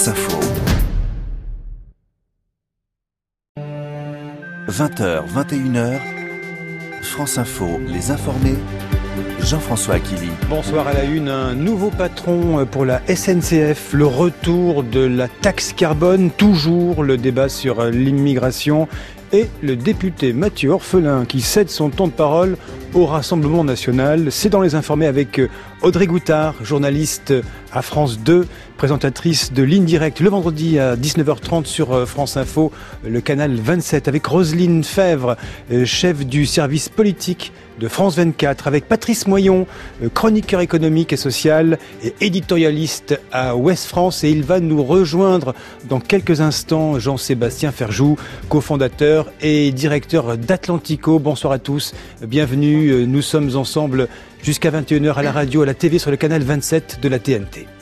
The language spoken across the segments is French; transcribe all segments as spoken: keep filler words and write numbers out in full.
France Info. vingt heures, vingt et une heures, France Info, les informés, Jean-François Aquili. Bonsoir à la une, un nouveau patron pour la S N C F, le retour de la taxe carbone, toujours le débat sur l'immigration et le député Mathieu Orphelin qui cède son temps de parole au Rassemblement national. C'est dans les informés avec Audrey Goutard, journaliste à France deux, présentatrice de Ligne Directe le vendredi à dix-neuf heures trente sur France Info, le canal vingt-sept, avec Roselyne Fèvre, chef du service politique de France vingt-quatre, avec Patrice Moyon, chroniqueur économique et social et éditorialiste à Ouest France. Et il va nous rejoindre dans quelques instants, Jean-Sébastien Ferjou, cofondateur et directeur d'Atlantico. Bonsoir à tous, bienvenue. Nous sommes ensemble jusqu'à vingt et une heures à la radio, à la T V, sur le canal vingt-sept de la T N T.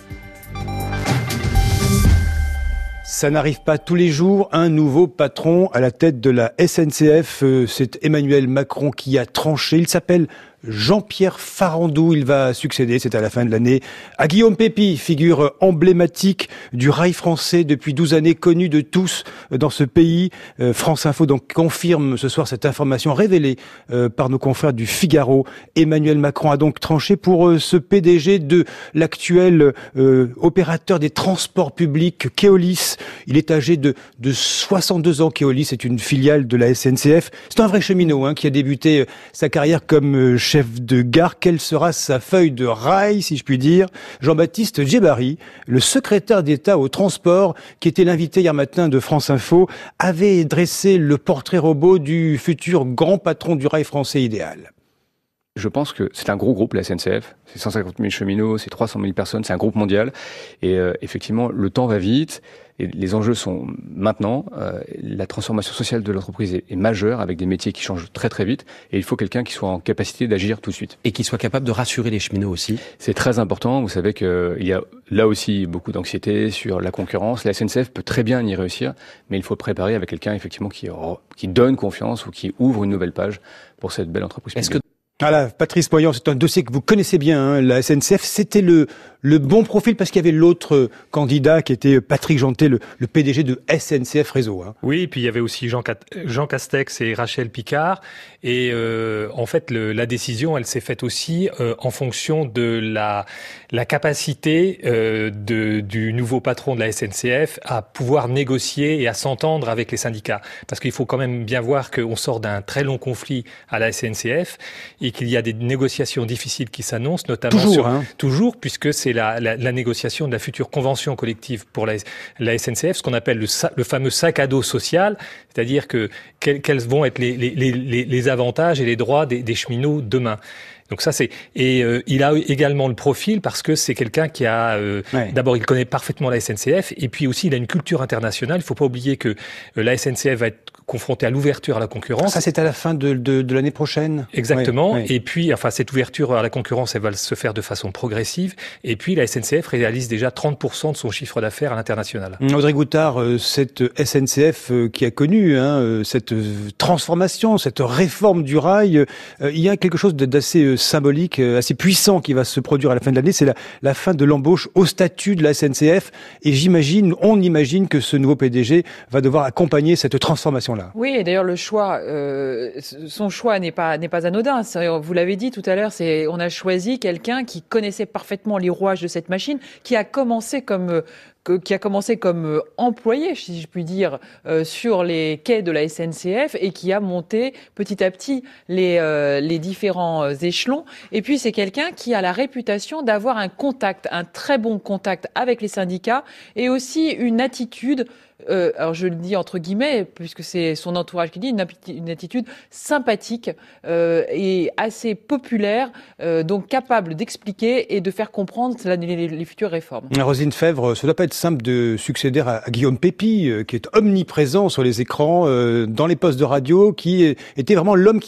Ça n'arrive pas tous les jours, un nouveau patron à la tête de la S N C F. C'est Emmanuel Macron qui a tranché. Il s'appelle Jean-Pierre Farandou. Il va succéder, c'est à la fin de l'année, à Guillaume Pepy, figure emblématique du rail français depuis douze années, connu de tous dans ce pays. Euh, France Info donc confirme ce soir cette information révélée euh, par nos confrères du Figaro. Emmanuel Macron a donc tranché pour euh, ce P D G de l'actuel euh, opérateur des transports publics, Keolis. Il est âgé de, de soixante-deux ans. Keolis est une filiale de la S N C F. C'est un vrai cheminot hein, qui a débuté euh, sa carrière comme euh, chef de gare. Quelle sera sa feuille de rail, si je puis dire? Jean-Baptiste Djebari, le secrétaire d'État au transport, qui était l'invité hier matin de France Info, avait dressé le portrait robot du futur grand patron du rail français idéal. Je pense que c'est un gros groupe, la S N C F. C'est cent cinquante mille cheminots, c'est trois cent mille personnes, c'est un groupe mondial. Et euh, effectivement, le temps va vite. Et les enjeux sont maintenant. Euh, la transformation sociale de l'entreprise est, est majeure, avec des métiers qui changent très très vite. Et il faut quelqu'un qui soit en capacité d'agir tout de suite. Et qui soit capable de rassurer les cheminots aussi. C'est très important. Vous savez qu'il y a là aussi beaucoup d'anxiété sur la concurrence. La S N C F peut très bien y réussir, mais il faut préparer avec quelqu'un effectivement qui, qui donne confiance ou qui ouvre une nouvelle page pour cette belle entreprise. Est-ce que Voilà, Patrice Moyon, c'est un dossier que vous connaissez bien, hein, la S N C F. C'était le le bon profil parce qu'il y avait l'autre candidat qui était Patrick Jeantet, le, le P D G de S N C F Réseau. Hein. Oui, et puis il y avait aussi Jean, Jean Castex et Rachel Picard. Et euh, en fait, le, la décision, elle s'est faite aussi euh, en fonction de la, la capacité euh, de, du nouveau patron de la S N C F à pouvoir négocier et à s'entendre avec les syndicats. Parce qu'il faut quand même bien voir qu'on sort d'un très long conflit à la S N C F et qu'il y a des négociations difficiles qui s'annoncent, notamment toujours, sur, hein. toujours, puisque c'est la, la, la négociation de la future convention collective pour la, la S N C F, ce qu'on appelle le, le fameux sac à dos social, c'est-à-dire que quels, quels vont être les, les, les, les avantages et les droits des, des cheminots demain. Donc ça c'est et euh, il a également le profil parce que c'est quelqu'un qui a euh, ouais. D'abord il connaît parfaitement la S N C F et puis aussi il a une culture internationale. Il faut pas oublier que euh, la S N C F va être confrontée à l'ouverture à la concurrence. Ça c'est à la fin de, de, de l'année prochaine. Exactement. Ouais, ouais. Et puis enfin cette ouverture à la concurrence elle va se faire de façon progressive. Et puis la S N C F réalise déjà trente pour cent de son chiffre d'affaires à l'international. Audrey Goutard, cette S N C F qui a connu hein, cette transformation, cette réforme du rail, il y a quelque chose d'assez symbolique, assez puissant qui va se produire à la fin de l'année, c'est la, la fin de l'embauche au statut de la S N C F. Et j'imagine, on imagine que ce nouveau P D G va devoir accompagner cette transformation-là. Oui, et d'ailleurs le choix, euh, son choix n'est pas n'est pas anodin. Vous l'avez dit tout à l'heure, c'est on a choisi quelqu'un qui connaissait parfaitement les rouages de cette machine, qui a commencé comme qui a commencé comme employé, si je puis dire, euh, sur les quais de la S N C F et qui a monté petit à petit les, euh, les différents échelons. Et puis, c'est quelqu'un qui a la réputation d'avoir un contact, un très bon contact avec les syndicats et aussi une attitude Euh, alors je le dis entre guillemets, puisque c'est son entourage qui dit, une, une attitude sympathique euh, et assez populaire, euh, donc capable d'expliquer et de faire comprendre la, les, les futures réformes. Roselyne Fèvre, ça ne doit pas être simple de succéder à, à Guillaume Pepy, euh, qui est omniprésent sur les écrans, euh, dans les postes de radio, qui était vraiment l'homme qui a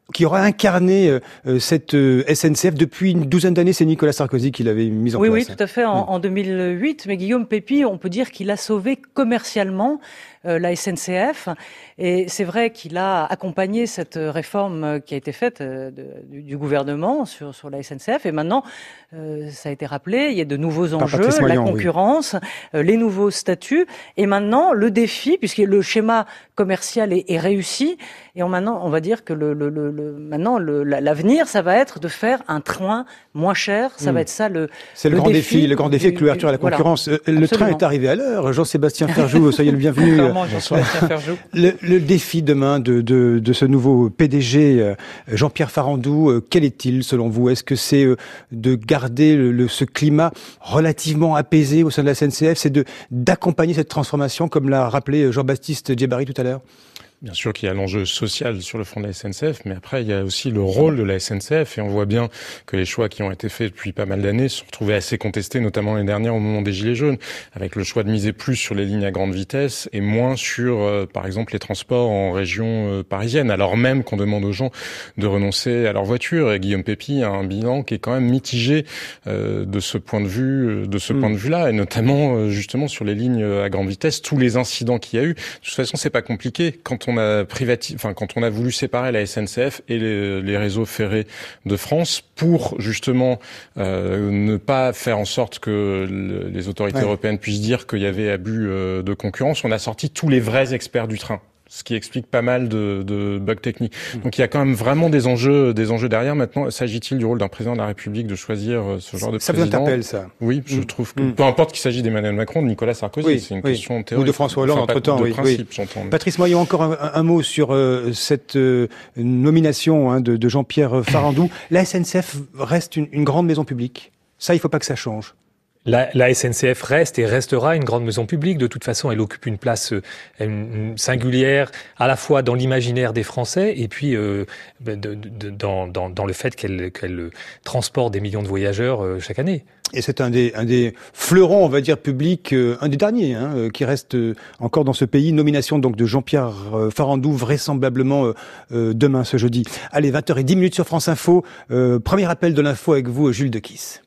qui aura incarné euh, cette euh, S N C F depuis une douzaine d'années. C'est Nicolas Sarkozy qui l'avait mise en oui, place. Oui, tout à fait, en, en deux mille huit. Mais Guillaume Pépi, on peut dire qu'il a sauvé commercialement euh, la S N C F. Et c'est vrai qu'il a accompagné cette réforme qui a été faite euh, de, du, du gouvernement sur, sur la S N C F. Et maintenant, euh, ça a été rappelé, il y a de nouveaux enjeux, Moyan, la concurrence, oui. euh, les nouveaux statuts. Et maintenant, le défi, puisque le schéma commercial est, est réussi, et on, maintenant, on va dire que le, le, le, le, maintenant, le, l'avenir, ça va être de faire un train moins cher. Ça mmh. va être ça le C'est le, le grand défi, défi, le grand défi avec l'ouverture à la concurrence. Voilà. Le Absolument. Train est arrivé à l'heure. Jean-Sébastien Ferjou, soyez le bienvenu. Jean-Sébastien Ferjou. Le, le défi demain de, de, de ce nouveau P D G, Jean-Pierre Farandou, quel est-il selon vous? Est-ce que c'est de garder le, le, ce climat relativement apaisé au sein de la S N C F? C'est de, d'accompagner cette transformation, comme l'a rappelé Jean-Baptiste Djebari tout à l'heure? Bien sûr qu'il y a l'enjeu social sur le front de la S N C F, mais après, il y a aussi le rôle de la S N C F, et on voit bien que les choix qui ont été faits depuis pas mal d'années se sont retrouvés assez contestés, notamment l'année dernière au moment des Gilets jaunes, avec le choix de miser plus sur les lignes à grande vitesse et moins sur, euh, par exemple, les transports en région euh, parisienne, alors même qu'on demande aux gens de renoncer à leur voiture. Et Guillaume Pépi a un bilan qui est quand même mitigé euh, de ce point de vue, de ce mmh. point de vue-là, et notamment euh, justement sur les lignes à grande vitesse, tous les incidents qu'il y a eu. De toute façon, c'est pas compliqué. Quand on a privatisé, enfin quand on a voulu séparer la S N C F et les, les réseaux ferrés de France pour justement euh, ne pas faire en sorte que le, les autorités ouais. européennes puissent dire qu'il y avait abus euh, de concurrence, on a sorti tous les vrais experts du train, ce qui explique pas mal de, de bugs techniques. Donc il y a quand même vraiment des enjeux, des enjeux derrière. Maintenant, s'agit-il du rôle d'un président de la République de choisir ce genre de ça président? Ça vous interpelle, ça? Oui, je mmh. trouve que mmh. peu importe qu'il s'agisse d'Emmanuel Macron, de Nicolas Sarkozy, oui, c'est une oui. question théorique. Ou de François Hollande, enfin, entre-temps, de oui. principe, oui. j'entends. Patrice Moyon, encore un, un mot sur euh, cette euh, nomination hein, de, de Jean-Pierre Farandou. La S N C F reste une, une grande maison publique. Ça, il ne faut pas que ça change. La, la S N C F reste et restera une grande maison publique. De toute façon, elle occupe une place euh, une, une singulière à la fois dans l'imaginaire des Français et puis euh, de, de, dans, dans, dans le fait qu'elle, qu'elle transporte des millions de voyageurs euh, chaque année. Et c'est un des, un des fleurons, on va dire, publics, euh, un des derniers, hein, euh, qui reste euh, encore dans ce pays. Nomination donc de Jean-Pierre euh, Farandou, vraisemblablement euh, euh, demain, ce jeudi. Allez, vingt heures dix sur France Info. Euh, premier appel de l'info avec vous, Jules Dequisse.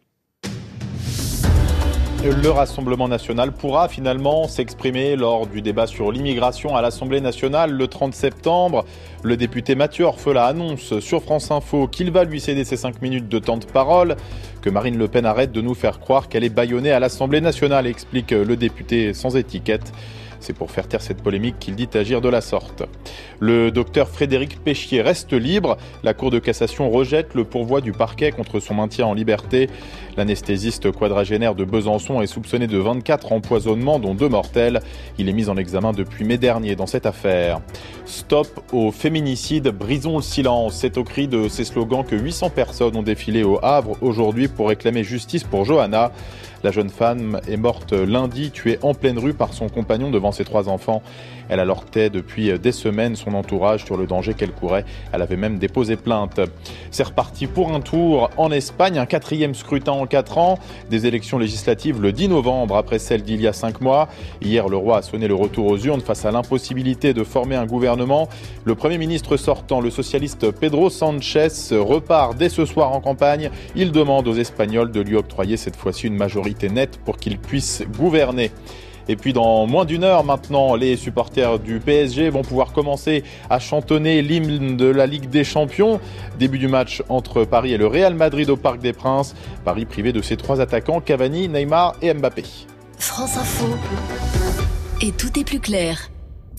Le Rassemblement national pourra finalement s'exprimer lors du débat sur l'immigration à l'Assemblée nationale le trente septembre. Le député Mathieu Orphelat annonce sur France Info qu'il va lui céder ses cinq minutes de temps de parole, que Marine Le Pen arrête de nous faire croire qu'elle est bâillonnée à l'Assemblée nationale, explique le député sans étiquette. C'est pour faire taire cette polémique qu'il dit agir de la sorte. Le docteur Frédéric Péchier reste libre. La Cour de cassation rejette le pourvoi du parquet contre son maintien en liberté. L'anesthésiste quadragénaire de Besançon est soupçonné de vingt-quatre empoisonnements, dont deux mortels. Il est mis en examen depuis mai dernier dans cette affaire. Stop au féminicide, brisons le silence. C'est au cri de ces slogans que huit cents personnes ont défilé au Havre aujourd'hui pour réclamer justice pour Johanna. La jeune femme est morte lundi, tuée en pleine rue par son compagnon devant ses trois enfants. Elle alertait depuis des semaines son entourage sur le danger qu'elle courait. Elle avait même déposé plainte. C'est reparti pour un tour en Espagne, un quatrième scrutin en quatre ans. Des élections législatives le dix novembre après celles d'il y a cinq mois. Hier, le roi a sonné le retour aux urnes face à l'impossibilité de former un gouvernement. Le Premier ministre sortant, le socialiste Pedro Sánchez, repart dès ce soir en campagne. Il demande aux Espagnols de lui octroyer cette fois-ci une majorité nette pour qu'il puisse gouverner. Et puis dans moins d'une heure maintenant, les supporters du P S G vont pouvoir commencer à chantonner l'hymne de la Ligue des Champions. Début du match entre Paris et le Real Madrid au Parc des Princes. Paris privé de ses trois attaquants, Cavani, Neymar et Mbappé. France Info. Et tout est plus clair.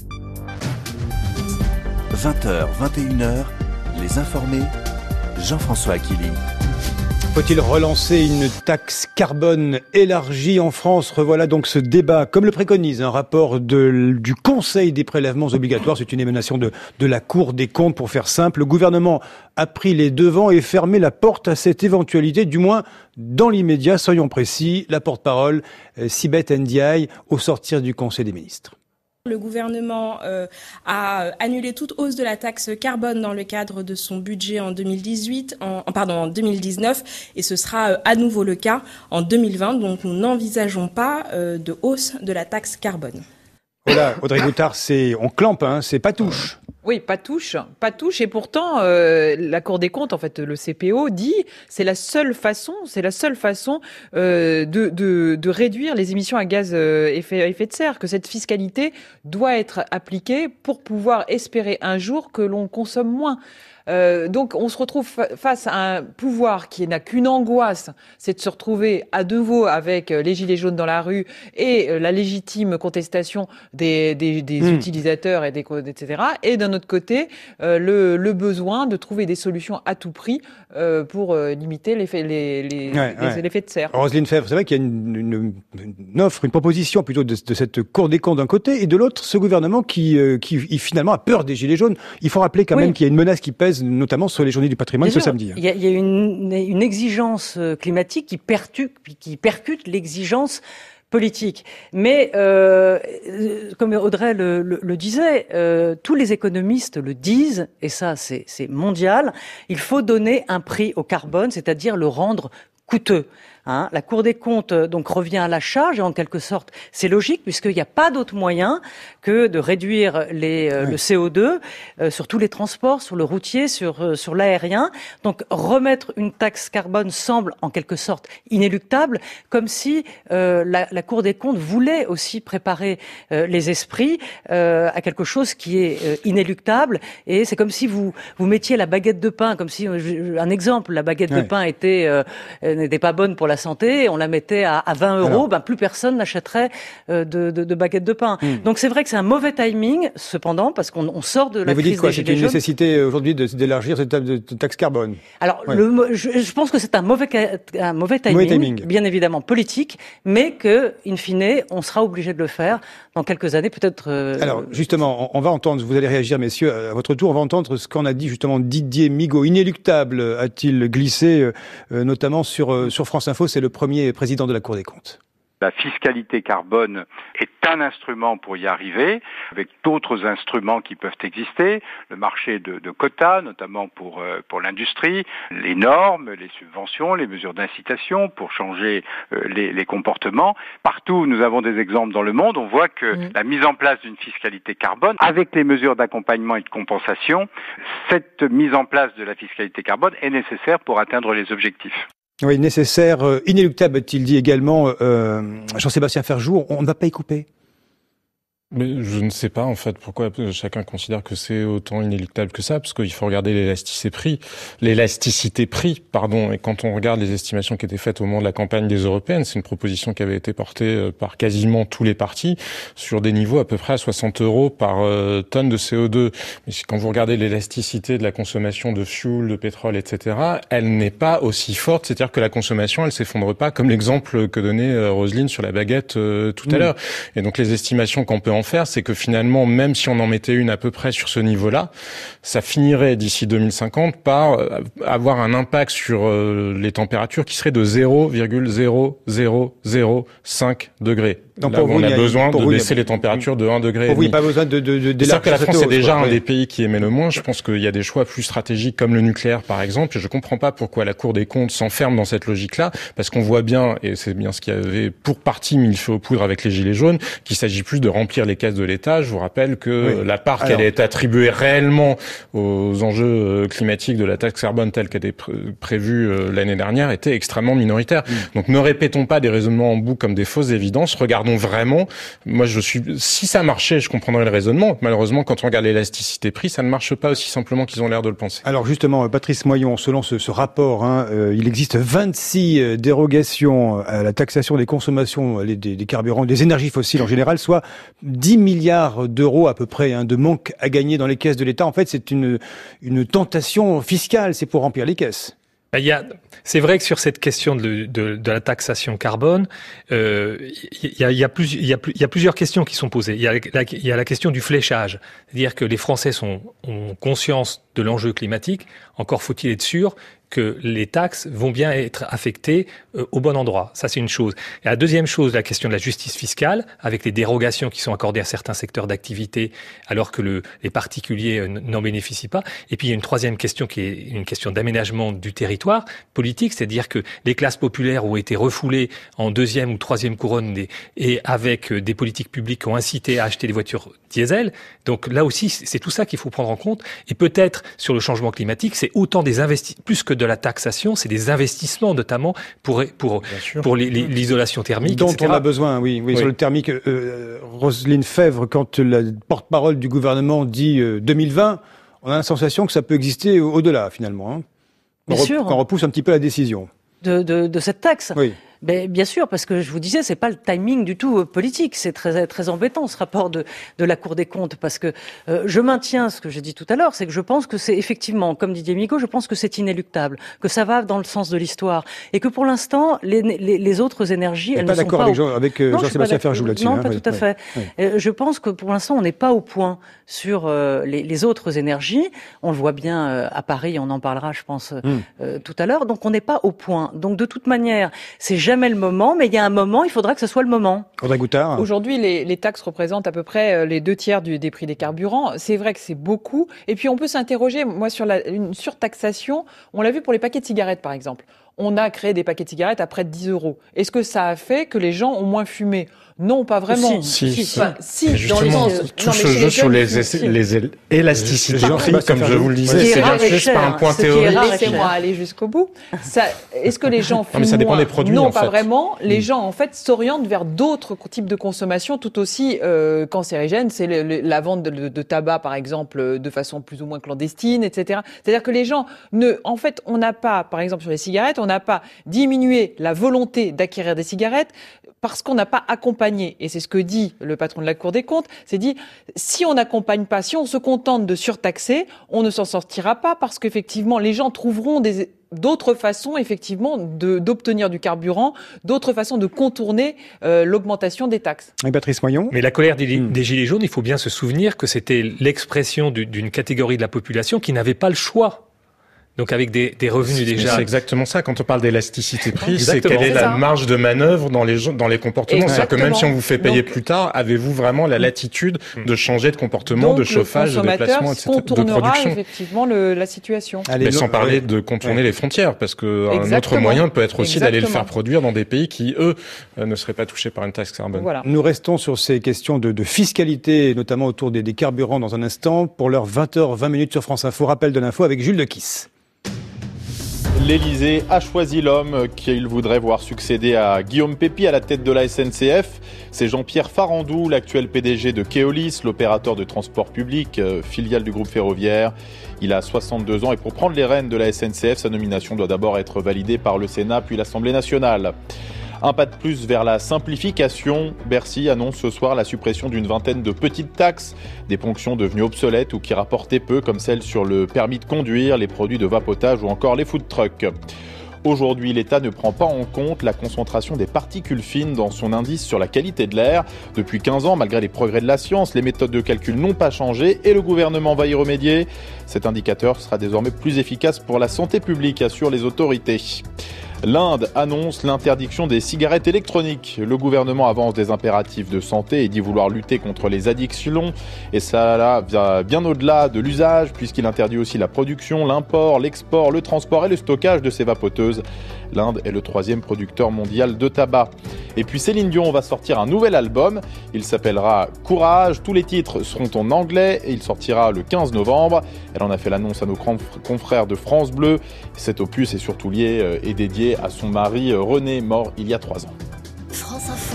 vingt heures, vingt et une heures, les informés, Jean-François Aquili. Faut-il relancer une taxe carbone élargie en France? Revoilà donc ce débat, comme le préconise un rapport de, du Conseil des prélèvements obligatoires. C'est une émanation de, de la Cour des comptes, pour faire simple. Le gouvernement a pris les devants et fermé la porte à cette éventualité, du moins dans l'immédiat. Soyons précis, la porte-parole, Sibeth Ndiaye, au sortir du Conseil des ministres. Le gouvernement euh, a annulé toute hausse de la taxe carbone dans le cadre de son budget en deux mille dix-huit, en, pardon, en deux mille dix-neuf, et ce sera euh, à nouveau le cas en deux mille vingt. Donc nous n'envisageons pas euh, de hausse de la taxe carbone. Voilà, Audrey Goutard, c'est on clampe, hein, c'est pas touche. Oui, pas touche, pas touche. Et pourtant, euh, la Cour des comptes, en fait, le C P O dit, c'est la seule façon, c'est la seule façon euh, de, de, de réduire les émissions à gaz euh, effet, effet de serre, que cette fiscalité doit être appliquée pour pouvoir espérer un jour que l'on consomme moins. Euh, donc on se retrouve fa- face à un pouvoir qui n'a qu'une angoisse, c'est de se retrouver à nouveau avec les gilets jaunes dans la rue et euh, la légitime contestation des, des, des mmh. utilisateurs et des et cetera. Et d'un autre côté, euh, le, le besoin de trouver des solutions à tout prix euh, pour euh, limiter l'effet, les, les, ouais, les, ouais. l'effet de serre. Roselyne Febvre, c'est vrai qu'il y a une, une, une offre, une proposition plutôt de, de cette Cour des comptes d'un côté et de l'autre, ce gouvernement qui, euh, qui finalement a peur des gilets jaunes. Il faut rappeler quand oui. même qu'il y a une menace qui pèse notamment sur les journées du patrimoine Bien ce sûr, samedi. Il y a, il y a une, une exigence climatique qui percute, qui percute l'exigence politique. Mais euh, comme Audrey le, le, le disait, euh, tous les économistes le disent, et ça c'est, c'est mondial, il faut donner un prix au carbone, c'est-à-dire le rendre coûteux. Hein, la Cour des comptes donc revient à la charge et en quelque sorte c'est logique puisqu'il n'y a pas d'autre moyen que de réduire les, euh, oui. le C O deux euh, sur tous les transports, sur le routier, sur euh, sur l'aérien. Donc remettre une taxe carbone semble en quelque sorte inéluctable, comme si euh, la, la Cour des comptes voulait aussi préparer euh, les esprits euh, à quelque chose qui est euh, inéluctable. Et c'est comme si vous vous mettiez la baguette de pain, comme si un exemple, la baguette oui. de pain était euh, n'était pas bonne pour la santé, on la mettait à, à vingt euros, ben plus personne n'achèterait euh, de, de, de baguettes de pain. Mmh. Donc c'est vrai que c'est un mauvais timing, cependant, parce qu'on on sort de la Mais vous crise dites quoi, des gilets c'est une jaunes. nécessité aujourd'hui de, d'élargir cette taxe carbone. Alors, ouais. le, je, je pense que c'est un mauvais, un mauvais timing, mauvais timing, bien évidemment politique, mais que, in fine, on sera obligé de le faire dans quelques années, peut-être. Euh... Alors, justement, on, on va entendre, vous allez réagir, messieurs, à votre tour, on va entendre ce qu'en a dit justement Didier Migaud. Inéluctable, a-t-il glissé, euh, notamment sur, euh, sur France Info, c'est le premier président de la Cour des comptes. La fiscalité carbone est un instrument pour y arriver, avec d'autres instruments qui peuvent exister, le marché de, de quotas, notamment pour euh, pour l'industrie, les normes, les subventions, les mesures d'incitation pour changer euh, les, les comportements. Partout où nous avons des exemples dans le monde, on voit que mmh. la mise en place d'une fiscalité carbone, avec les mesures d'accompagnement et de compensation, cette mise en place de la fiscalité carbone est nécessaire pour atteindre les objectifs. Oui, nécessaire, euh, inéluctable, a-t-il dit également euh, Jean-Sébastien Ferjou. On ne va pas y couper. Mais je ne sais pas en fait pourquoi chacun considère que c'est autant inéluctable que ça, parce qu'il faut regarder l'élasticité prix, l'élasticité prix, pardon. Et quand on regarde les estimations qui étaient faites au moment de la campagne des européennes, c'est une proposition qui avait été portée par quasiment tous les partis sur des niveaux à peu près à soixante euros par euh, tonne de C O deux. Mais quand vous regardez l'élasticité de la consommation de fuel, de pétrole, et cetera, elle n'est pas aussi forte. C'est-à-dire que la consommation, elle s'effondre pas, comme l'exemple que donnait euh, Roselyne sur la baguette euh, tout à mmh. l'heure. Et donc les estimations qu'on peut en faire, c'est que finalement, même si on en mettait une à peu près sur ce niveau-là, ça finirait d'ici deux mille cinquante par avoir un impact sur les températures qui serait de zéro virgule zéro zéro zéro cinq degrés. Donc Là, on a, a besoin de baisser les températures de un degré. Pour vous, il n'y a pas besoin de, de, de, d'élargir. C'est-à-dire que la France est déjà un des pays qui émet le moins. Je pense qu'il y a des choix plus stratégiques comme le nucléaire, par exemple. Et je comprends pas pourquoi la Cour des comptes s'enferme dans cette logique-là. Parce qu'on voit bien, et c'est bien ce qu'il y avait pour partie mis le feu aux poudres avec les Gilets jaunes, qu'il s'agit plus de remplir les caisses de l'État. Je vous rappelle que oui. la part Alors... qui est attribuée réellement aux enjeux climatiques de la taxe carbone telle qu'elle était pr- prévue l'année dernière était extrêmement minoritaire. Mmh. Donc ne répétons pas des raisonnements en bout comme des fausses évidences. Regardons vraiment. Moi, je suis. Si ça marchait, je comprendrais le raisonnement. Malheureusement, quand on regarde l'élasticité prix, ça ne marche pas aussi simplement qu'ils ont l'air de le penser. Alors justement, Patrice Moyon, selon ce, ce rapport, hein, euh, il existe vingt-six dérogations à la taxation des consommations des, des carburants, des énergies fossiles en général, soit dix milliards d'euros à peu près hein, de manque à gagner dans les caisses de l'État. En fait, c'est une une tentation fiscale. C'est pour remplir les caisses. Il y a, c'est vrai que sur cette question de, de, de la taxation carbone, euh, il y a, il y a plus, il y a plus, il y a plusieurs questions qui sont posées. Il y a la, il y a la question du fléchage, c'est-à-dire que les Français sont, ont conscience de l'enjeu climatique. Encore faut-il être sûr que les taxes vont bien être affectées euh, au bon endroit. Ça, c'est une chose. Et la deuxième chose, la question de la justice fiscale, avec les dérogations qui sont accordées à certains secteurs d'activité, alors que le, les particuliers euh, n'en bénéficient pas. Et puis, il y a une troisième question qui est une question d'aménagement du territoire politique, c'est-à-dire que les classes populaires ont été refoulées en deuxième ou troisième couronne des, et avec des politiques publiques qui ont incité à acheter des voitures diesel. Donc là aussi, c'est tout ça qu'il faut prendre en compte. Et peut-être sur le changement climatique, c'est autant des investissements, plus que de la taxation, c'est des investissements notamment pour pour pour l'isolation thermique, dont et cetera. On a besoin. Oui, oui, oui. Sur le thermique, euh, Roselyne Febvre, quand la porte-parole du gouvernement dit euh, deux mille vingt, on a la sensation que ça peut exister au-delà finalement. Hein. Bien on sûr. Qu'on repousse un petit peu la décision de de, de cette taxe. Oui. Ben, bien sûr, parce que je vous disais, c'est pas le timing du tout euh, politique. C'est très très embêtant ce rapport de de la Cour des comptes, parce que euh, je maintiens ce que j'ai dit tout à l'heure, c'est que je pense que c'est effectivement, comme Didier Migaud, je pense que c'est inéluctable, que ça va dans le sens de l'histoire, et que pour l'instant, les, les, les autres énergies, elles ne sont pas. Pas d'accord avec, Jean, avec Jean-Sébastien Ferjou là-dessus. Non, hein, pas oui, tout à oui, fait. Oui. Euh, je pense que pour l'instant, on n'est pas au point sur euh, les, les autres énergies. On le voit bien euh, à Paris, on en parlera, je pense, euh, mm. euh, tout à l'heure. Donc, on n'est pas au point. Donc, de toute manière, c'est jamais le moment, mais il y a un moment, il faudra que ce soit le moment. Audrey Goutard. Aujourd'hui, les, les taxes représentent à peu près les deux tiers du, des prix des carburants. C'est vrai que c'est beaucoup. Et puis, on peut s'interroger, moi, sur la, une surtaxation. On l'a vu pour les paquets de cigarettes, par exemple. On a créé des paquets de cigarettes à près de dix euros. Est-ce que ça a fait que les gens ont moins fumé ? Non, pas vraiment. Si, si, si. Enfin, si, justement, dans les sens, tout non, ce mais jeu les sur jeunes, les, si. les élasticités Jean, prix, comme je vous le disais, c'est c'est bien juste pas un point théorique. Laissez-moi aller jusqu'au bout. Ça, est-ce que les gens fument non, mais ça dépend moins des produits, Non, en pas fait. vraiment. Les mmh. gens, en fait, s'orientent vers d'autres types de consommation tout aussi euh, cancérigènes. C'est le, le, la vente de, de tabac, par exemple, de façon plus ou moins clandestine, et cetera. C'est-à-dire que les gens ne, en fait, on n'a pas, par exemple, sur les cigarettes, on n'a pas diminué la volonté d'acquérir des cigarettes parce qu'on n'a pas accompagné. Et c'est ce que dit le patron de la Cour des comptes. C'est dit, si on n'accompagne pas, si on se contente de surtaxer, on ne s'en sortira pas parce qu'effectivement, les gens trouveront des d'autres façons, effectivement, de, d'obtenir du carburant, d'autres façons de contourner euh, l'augmentation des taxes. Et Patrice Moyon. Mais la colère des, mmh. des Gilets jaunes, il faut bien se souvenir que c'était l'expression du, d'une catégorie de la population qui n'avait pas le choix. Donc avec des, des revenus c'est, déjà... C'est exactement ça, quand on parle d'élasticité prix, exactement. c'est quelle est, c'est la ça. marge de manœuvre dans les, dans les comportements. Exactement. C'est-à-dire que même si on vous fait payer donc, plus tard, avez-vous vraiment la latitude de changer de comportement, donc de chauffage, de déplacement, et cetera, de production effectivement le, la situation. Allez, Mais sans non, parler ouais. de contourner ouais. les frontières, parce qu'un Exactement. autre moyen peut être aussi Exactement. d'aller le faire produire dans des pays qui, eux, ne seraient pas touchés par une taxe carbone. Voilà. Nous restons sur ces questions de, de fiscalité, notamment autour des, des carburants dans un instant, pour l'heure vingt heures vingt minutes sur France Info. Rappel de l'info avec Jules Dequisse. L'Élysée a choisi l'homme qu'il voudrait voir succéder à Guillaume Pepy à la tête de la S N C F. C'est Jean-Pierre Farandou, l'actuel P D G de Keolis, l'opérateur de transport public, euh, filiale du groupe ferroviaire. Il a soixante-deux ans et pour prendre les rênes de la S N C F, sa nomination doit d'abord être validée par le Sénat puis l'Assemblée nationale. Un pas de plus vers la simplification. Bercy annonce ce soir la suppression d'une vingtaine de petites taxes, des ponctions devenues obsolètes ou qui rapportaient peu, comme celles sur le permis de conduire, les produits de vapotage ou encore les food trucks. Aujourd'hui, l'État ne prend pas en compte la concentration des particules fines dans son indice sur la qualité de l'air. Depuis quinze ans, malgré les progrès de la science, les méthodes de calcul n'ont pas changé et le gouvernement va y remédier. Cet indicateur sera désormais plus efficace pour la santé publique, assurent les autorités. L'Inde annonce l'interdiction des cigarettes électroniques. Le gouvernement avance des impératifs de santé et dit vouloir lutter contre les addictions. Et ça va bien au-delà de l'usage, puisqu'il interdit aussi la production, l'import, l'export, le transport et le stockage de ces vapoteuses. L'Inde est le troisième producteur mondial de tabac. Et puis Céline Dion va sortir un nouvel album. Il s'appellera Courage. Tous les titres seront en anglais et il sortira le quinze novembre. Elle en a fait l'annonce à nos confrères de France Bleu. Cet opus est surtout lié et dédié à son mari René, mort il y a trois ans. France Info.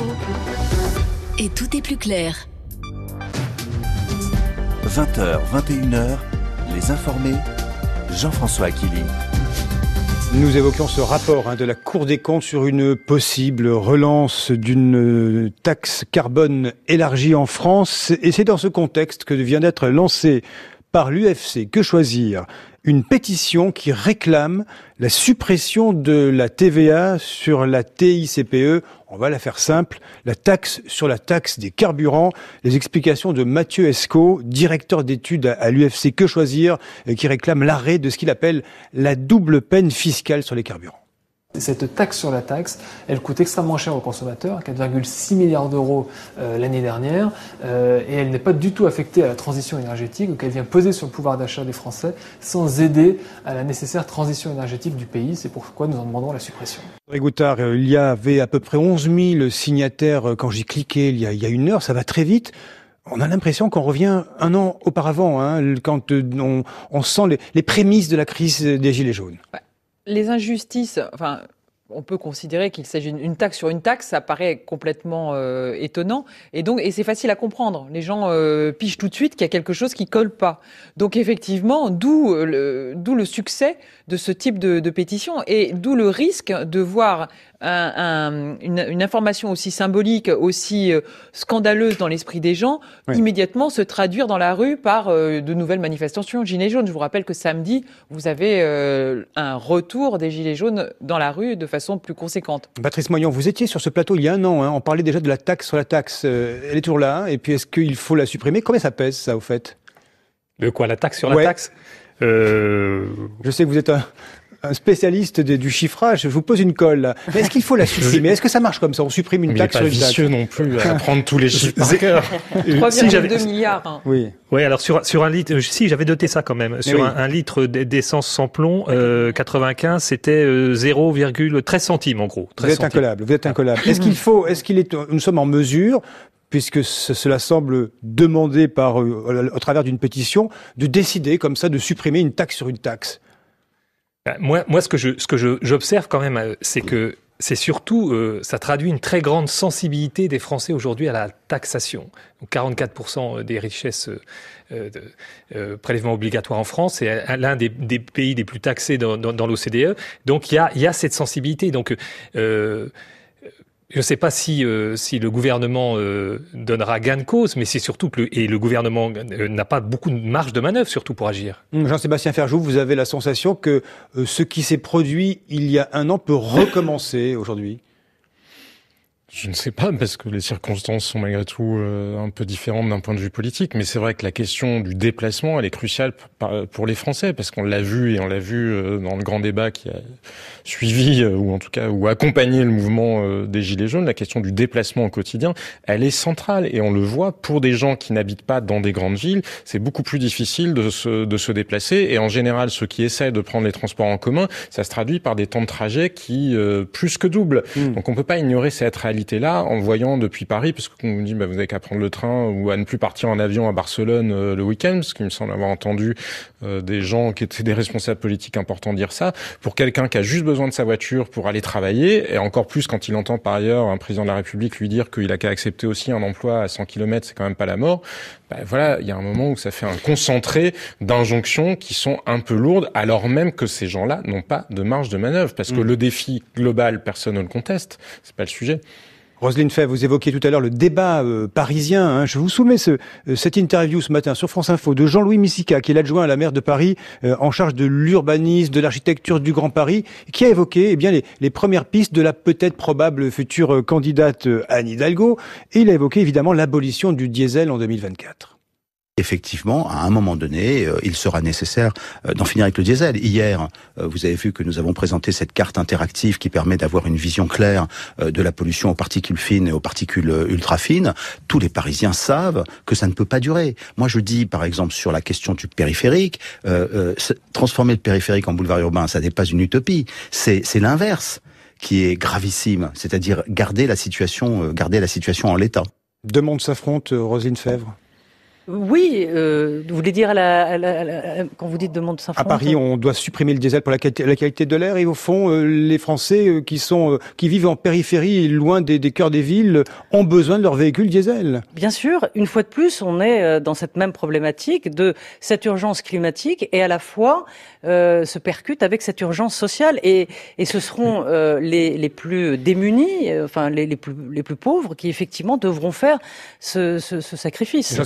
Et tout est plus clair. vingt heures, vingt et une heures, les informés, Jean-François Aquili. Nous évoquions ce rapport hein, de la Cour des comptes sur une possible relance d'une taxe carbone élargie en France. Et c'est dans ce contexte que vient d'être lancé par l'U F C Que Choisir une pétition qui réclame la suppression de la T V A sur la T I C P E. On va la faire simple, la taxe sur la taxe des carburants. Les explications de Mathieu Escaut, directeur d'études à l'U F C Que Choisir, qui réclame l'arrêt de ce qu'il appelle la double peine fiscale sur les carburants. Cette taxe sur la taxe, elle coûte extrêmement cher aux consommateurs, quatre virgule six milliards d'euros euh, l'année dernière, euh, et elle n'est pas du tout affectée à la transition énergétique, donc elle vient peser sur le pouvoir d'achat des Français sans aider à la nécessaire transition énergétique du pays. C'est pourquoi nous en demandons la suppression. André Goutard, il y avait à peu près onze mille signataires quand j'ai cliqué il y a, il y a une heure, ça va très vite. On a l'impression qu'on revient un an auparavant, hein, quand on, on sent les, les prémices de la crise des Gilets jaunes. Ouais. Les injustices, enfin, on peut considérer qu'il s'agit d'une taxe sur une taxe, ça paraît complètement euh, étonnant, et donc et c'est facile à comprendre. Les gens euh, pigent tout de suite qu'il y a quelque chose qui colle pas. Donc effectivement, d'où le, d'où le succès de ce type de, de pétition, et d'où le risque de voir un, un, une, une information aussi symbolique, aussi euh, scandaleuse dans l'esprit des gens, oui. immédiatement se traduire dans la rue par euh, de nouvelles manifestations Gilets jaunes. Je vous rappelle que samedi, vous avez euh, un retour des Gilets jaunes dans la rue de façon plus conséquente. Patrice Moyon, vous étiez sur ce plateau il y a un an, hein, on parlait déjà de la taxe sur la taxe. Euh, elle est toujours là, hein, et puis est-ce qu'il faut la supprimer ? Combien ça pèse, ça, au fait ? De quoi, la taxe sur ouais. la taxe euh... Je sais que vous êtes un... un spécialiste de, du chiffrage, je vous pose une colle là. Mais est-ce qu'il faut la supprimer ? Est-ce que ça marche comme ça ? On supprime une mais taxe sur une taxe. Il n'est pas vicieux non plus à prendre tous les chiffres par cœur. trois virgule deux milliards. Hein. Oui. Oui, alors sur, sur un litre, si j'avais noté ça quand même, sur oui. un, un litre d'essence sans plomb, euh, quatre-vingt-quinze, c'était euh, zéro virgule treize centimes en gros. Vous êtes centimes. incollable, vous êtes incollable. Est-ce qu'il faut, est-ce qu'il est, nous sommes en mesure, puisque ce, cela semble demandé par, euh, au travers d'une pétition, de décider comme ça de supprimer une taxe sur une taxe ? Moi, moi, ce que je, ce que je, j'observe quand même, c'est que c'est surtout, euh, ça traduit une très grande sensibilité des Français aujourd'hui à la taxation. Donc quarante-quatre pour cent des richesses euh, de, euh, prélèvements obligatoires en France, c'est l'un des, des pays les plus taxés dans, dans, dans l'O C D E. Donc il y a, il y a cette sensibilité. Donc euh, je ne sais pas si, euh, si le gouvernement euh, donnera gain de cause, mais c'est surtout que le, et le gouvernement euh, n'a pas beaucoup de marge de manœuvre, surtout pour agir. Jean-Sébastien Ferjou, vous avez la sensation que euh, ce qui s'est produit il y a un an peut recommencer aujourd'hui ? Je ne sais pas, parce que les circonstances sont malgré tout euh, un peu différentes d'un point de vue politique, mais c'est vrai que la question du déplacement, elle est cruciale pour, pour les Français, parce qu'on l'a vu, et on l'a vu euh, dans le grand débat qui a suivi, euh, ou en tout cas, ou accompagné le mouvement euh, des Gilets jaunes, la question du déplacement au quotidien, elle est centrale, et on le voit, pour des gens qui n'habitent pas dans des grandes villes, c'est beaucoup plus difficile de se, de se déplacer, et en général, ceux qui essaient de prendre les transports en commun, ça se traduit par des temps de trajet qui, euh, plus que doublent. Mmh. Donc on peut pas ignorer cette réalité là en voyant depuis Paris, parce qu'on nous dit bah, vous n'avez qu'à prendre le train ou à ne plus partir en avion à Barcelone euh, le week-end, parce qu'il me semble avoir entendu euh, des gens qui étaient des responsables politiques importants dire ça. Pour quelqu'un qui a juste besoin de sa voiture pour aller travailler, et encore plus quand il entend par ailleurs un président de la République lui dire qu'il a qu'à accepter aussi un emploi à cent kilomètres, c'est quand même pas la mort. Bah, voilà, il y a un moment où ça fait un concentré d'injonctions qui sont un peu lourdes, alors même que ces gens-là n'ont pas de marge de manœuvre, parce que mmh. le défi global, personne ne le conteste, c'est pas le sujet. Roselyne Febvre, vous évoquiez tout à l'heure le débat euh, parisien. Hein. Je vous soumets ce, euh, cette interview ce matin sur France Info de Jean-Louis Missica, qui est l'adjoint à la maire de Paris, euh, en charge de l'urbanisme, de l'architecture du Grand Paris, qui a évoqué eh bien, les, les premières pistes de la peut-être probable future euh, candidate euh, Anne Hidalgo. Et il a évoqué évidemment l'abolition du diesel en deux mille vingt-quatre. Effectivement, à un moment donné, euh, il sera nécessaire euh, d'en finir avec le diesel. Hier, euh, vous avez vu que nous avons présenté cette carte interactive qui permet d'avoir une vision claire euh, de la pollution aux particules fines et aux particules euh, ultra fines. Tous les Parisiens savent que ça ne peut pas durer. Moi, je dis, par exemple, sur la question du périphérique, euh, euh, transformer le périphérique en boulevard urbain, ça n'est pas une utopie. C'est, c'est l'inverse qui est gravissime, c'est-à-dire garder la situation, euh, garder la situation en l'état. Deux mondes s'affrontent, euh, Roselyne Febvre. Oui, euh, vous voulez dire à la, à la, à la, quand vous dites de monde s'affronte. À Paris, on doit supprimer le diesel pour la qualité, la qualité de l'air, et au fond, euh, les Français euh, qui sont euh, qui vivent en périphérie, loin des, des cœurs des villes, ont besoin de leur véhicule diesel. Bien sûr, une fois de plus, on est dans cette même problématique de cette urgence climatique et à la fois euh, se percute avec cette urgence sociale, et, et ce seront euh, les, les plus démunis, euh, enfin les, les plus les plus pauvres, qui effectivement devront faire ce, ce, ce sacrifice. Jean-Sébastien Ferjou.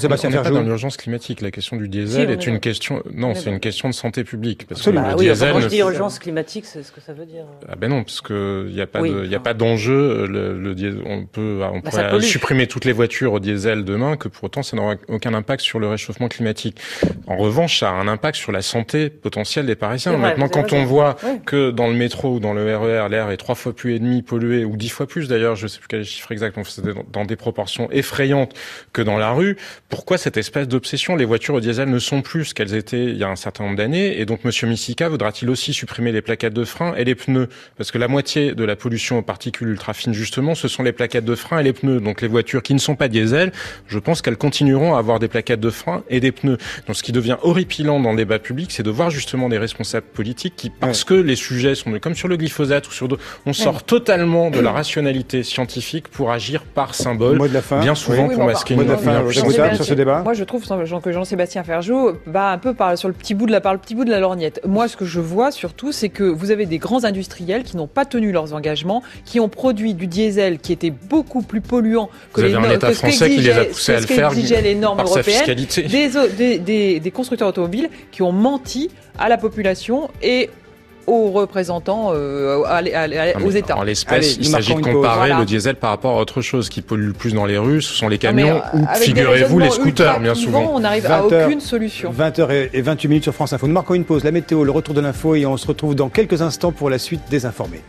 pas dans l'urgence climatique. La question du diesel si, est une dans... question. Non, c'est une question de santé publique. Parce Absolument. que bah, le oui, diesel. Quand je dis urgence climatique, c'est ce que ça veut dire. Ah ben non, parce que il y a pas oui, de, il y a pas d'enjeu. Le, le diesel, on peut, on bah, pourrait supprimer toutes les voitures au diesel demain, que pour autant ça n'aura aucun impact sur le réchauffement climatique. En revanche, ça a un impact sur la santé potentielle des Parisiens. Vrai, Maintenant, quand raison. on voit oui. que dans le métro ou dans le R E R, l'air est trois fois plus et demi pollué, ou dix fois plus d'ailleurs, je sais plus quel est le chiffre exact, mais c'était dans des proportions effrayantes que dans la rue, pourquoi cette espèce d'obsession? Les voitures au diesel ne sont plus ce qu'elles étaient il y a un certain nombre d'années, et donc Monsieur Missika voudra-t-il aussi supprimer les plaquettes de frein et les pneus? Parce que la moitié de la pollution aux particules ultra fines, justement, ce sont les plaquettes de frein et les pneus. Donc les voitures qui ne sont pas diesel, je pense qu'elles continueront à avoir des plaquettes de frein et des pneus. Donc ce qui devient horripilant dans le débat public, c'est de voir justement des responsables politiques qui, parce que les sujets sont comme sur le glyphosate ou sur d'autres, on sort ouais. totalement de la rationalité scientifique pour agir par symbole, bien souvent oui, pour oui, masquer une une opinion sur ce débat. Moi, je trouve que Jean-Sébastien Ferjou va un peu par, sur le petit bout de la, par le petit bout de la lorgnette. Moi, ce que je vois surtout, c'est que vous avez des grands industriels qui n'ont pas tenu leurs engagements, qui ont produit du diesel qui était beaucoup plus polluant que, les, un que ce qu'exigeaient les normes européennes, des, des, des, des constructeurs automobiles qui ont menti à la population et aux représentants, euh, à, à, à, non, aux États. En l'espèce, il s'agit de comparer voilà. le diesel par rapport à autre chose. Ce qui pollue le plus dans les rues, ce sont les camions non, ou, figurez-vous, les scooters, bien souvent. On n'arrive à aucune solution. vingt heures et vingt-huit minutes sur France Info. Nous marquons une pause, la météo, le retour de l'info, et on se retrouve dans quelques instants pour la suite des informés.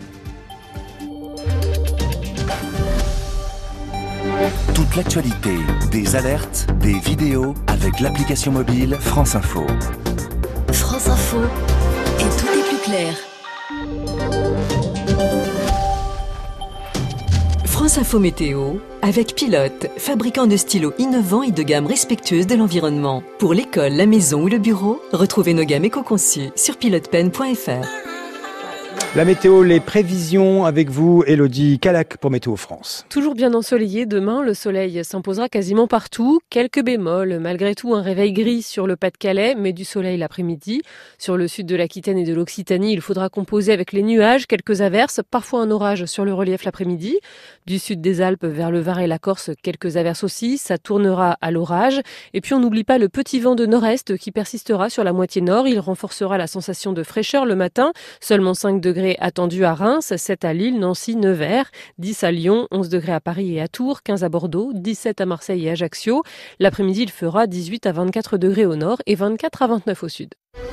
Toute l'actualité, des alertes, des vidéos avec l'application mobile France Info. France Info, et tout est plus clair. France Info Météo, avec Pilote, fabricant de stylos innovants et de gamme respectueuse de l'environnement. Pour l'école, la maison ou le bureau, retrouvez nos gammes éco-conçues sur pilote pen point f r. La météo, les prévisions avec vous, Élodie Calac pour Météo France. Toujours bien ensoleillé, demain le soleil s'imposera quasiment partout. Quelques bémols, malgré tout un réveil gris sur le Pas-de-Calais, mais du soleil l'après-midi. Sur le sud de l'Aquitaine et de l'Occitanie, il faudra composer avec les nuages, quelques averses, parfois un orage sur le relief l'après-midi. Du sud des Alpes vers le Var et la Corse, quelques averses aussi, ça tournera à l'orage. Et puis on n'oublie pas le petit vent de nord-est qui persistera sur la moitié nord. Il renforcera la sensation de fraîcheur le matin, seulement cinq degrés attendu à Reims, sept à Lille, Nancy, Nevers, dix à Lyon, onze degrés à Paris et à Tours, quinze à Bordeaux, dix-sept à Marseille et Ajaccio. L'après-midi, il fera dix-huit à vingt-quatre degrés au nord et vingt-quatre à vingt-neuf au sud.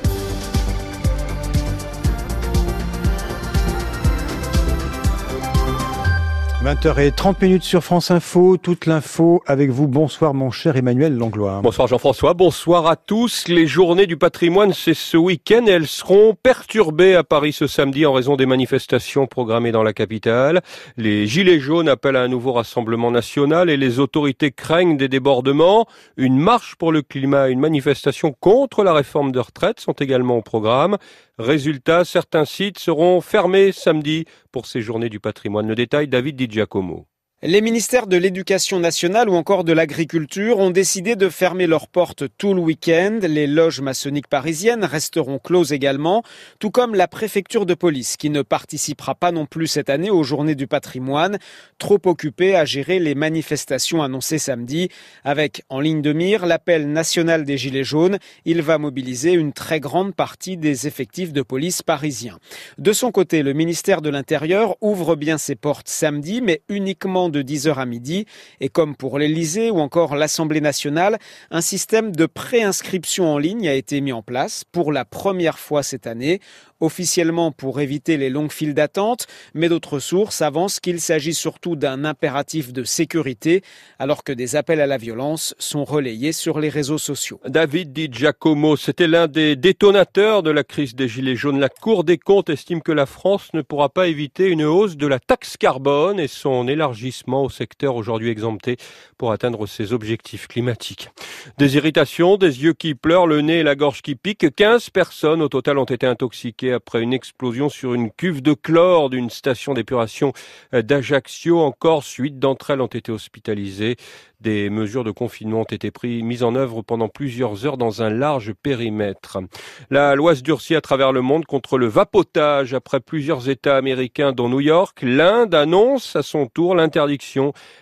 vingt heures trente minutes sur France Info, toute l'info avec vous. Bonsoir mon cher Emmanuel Langlois. Bonsoir Jean-François, bonsoir à tous. Les journées du patrimoine, c'est ce week-end et elles seront perturbées à Paris ce samedi en raison des manifestations programmées dans la capitale. Les Gilets jaunes appellent à un nouveau rassemblement national et les autorités craignent des débordements. Une marche pour le climat et une manifestation contre la réforme de retraite sont également au programme. Résultat, certains sites seront fermés samedi pour ces journées du patrimoine. Le détail, David Di Giacomo. Les ministères de l'Éducation nationale ou encore de l'Agriculture ont décidé de fermer leurs portes tout le week-end. Les loges maçonniques parisiennes resteront closes également, tout comme la préfecture de police qui ne participera pas non plus cette année aux Journées du patrimoine, trop occupée à gérer les manifestations annoncées samedi. Avec en ligne de mire l'appel national des Gilets jaunes, il va mobiliser une très grande partie des effectifs de police parisiens. De son côté, le ministère de l'Intérieur ouvre bien ses portes samedi, mais uniquement de dix heures à midi. Et comme pour l'Élysée ou encore l'Assemblée nationale, un système de préinscription en ligne a été mis en place pour la première fois cette année, officiellement pour éviter les longues files d'attente, mais d'autres sources avancent qu'il s'agit surtout d'un impératif de sécurité, alors que des appels à la violence sont relayés sur les réseaux sociaux. David Di Giacomo, c'était l'un des détonateurs de la crise des Gilets jaunes. La Cour des comptes estime que la France ne pourra pas éviter une hausse de la taxe carbone et son élargissement au secteur aujourd'hui exempté pour atteindre ses objectifs climatiques. Des irritations, des yeux qui pleurent, le nez et la gorge qui piquent. quinze personnes au total ont été intoxiquées après une explosion sur une cuve de chlore d'une station d'épuration d'Ajaccio. En Corse, huit d'entre elles ont été hospitalisées. Des mesures de confinement ont été prises, mises en œuvre pendant plusieurs heures dans un large périmètre. La loi se durcit à travers le monde contre le vapotage. Après plusieurs États américains dont New York, l'Inde annonce à son tour l'interdiction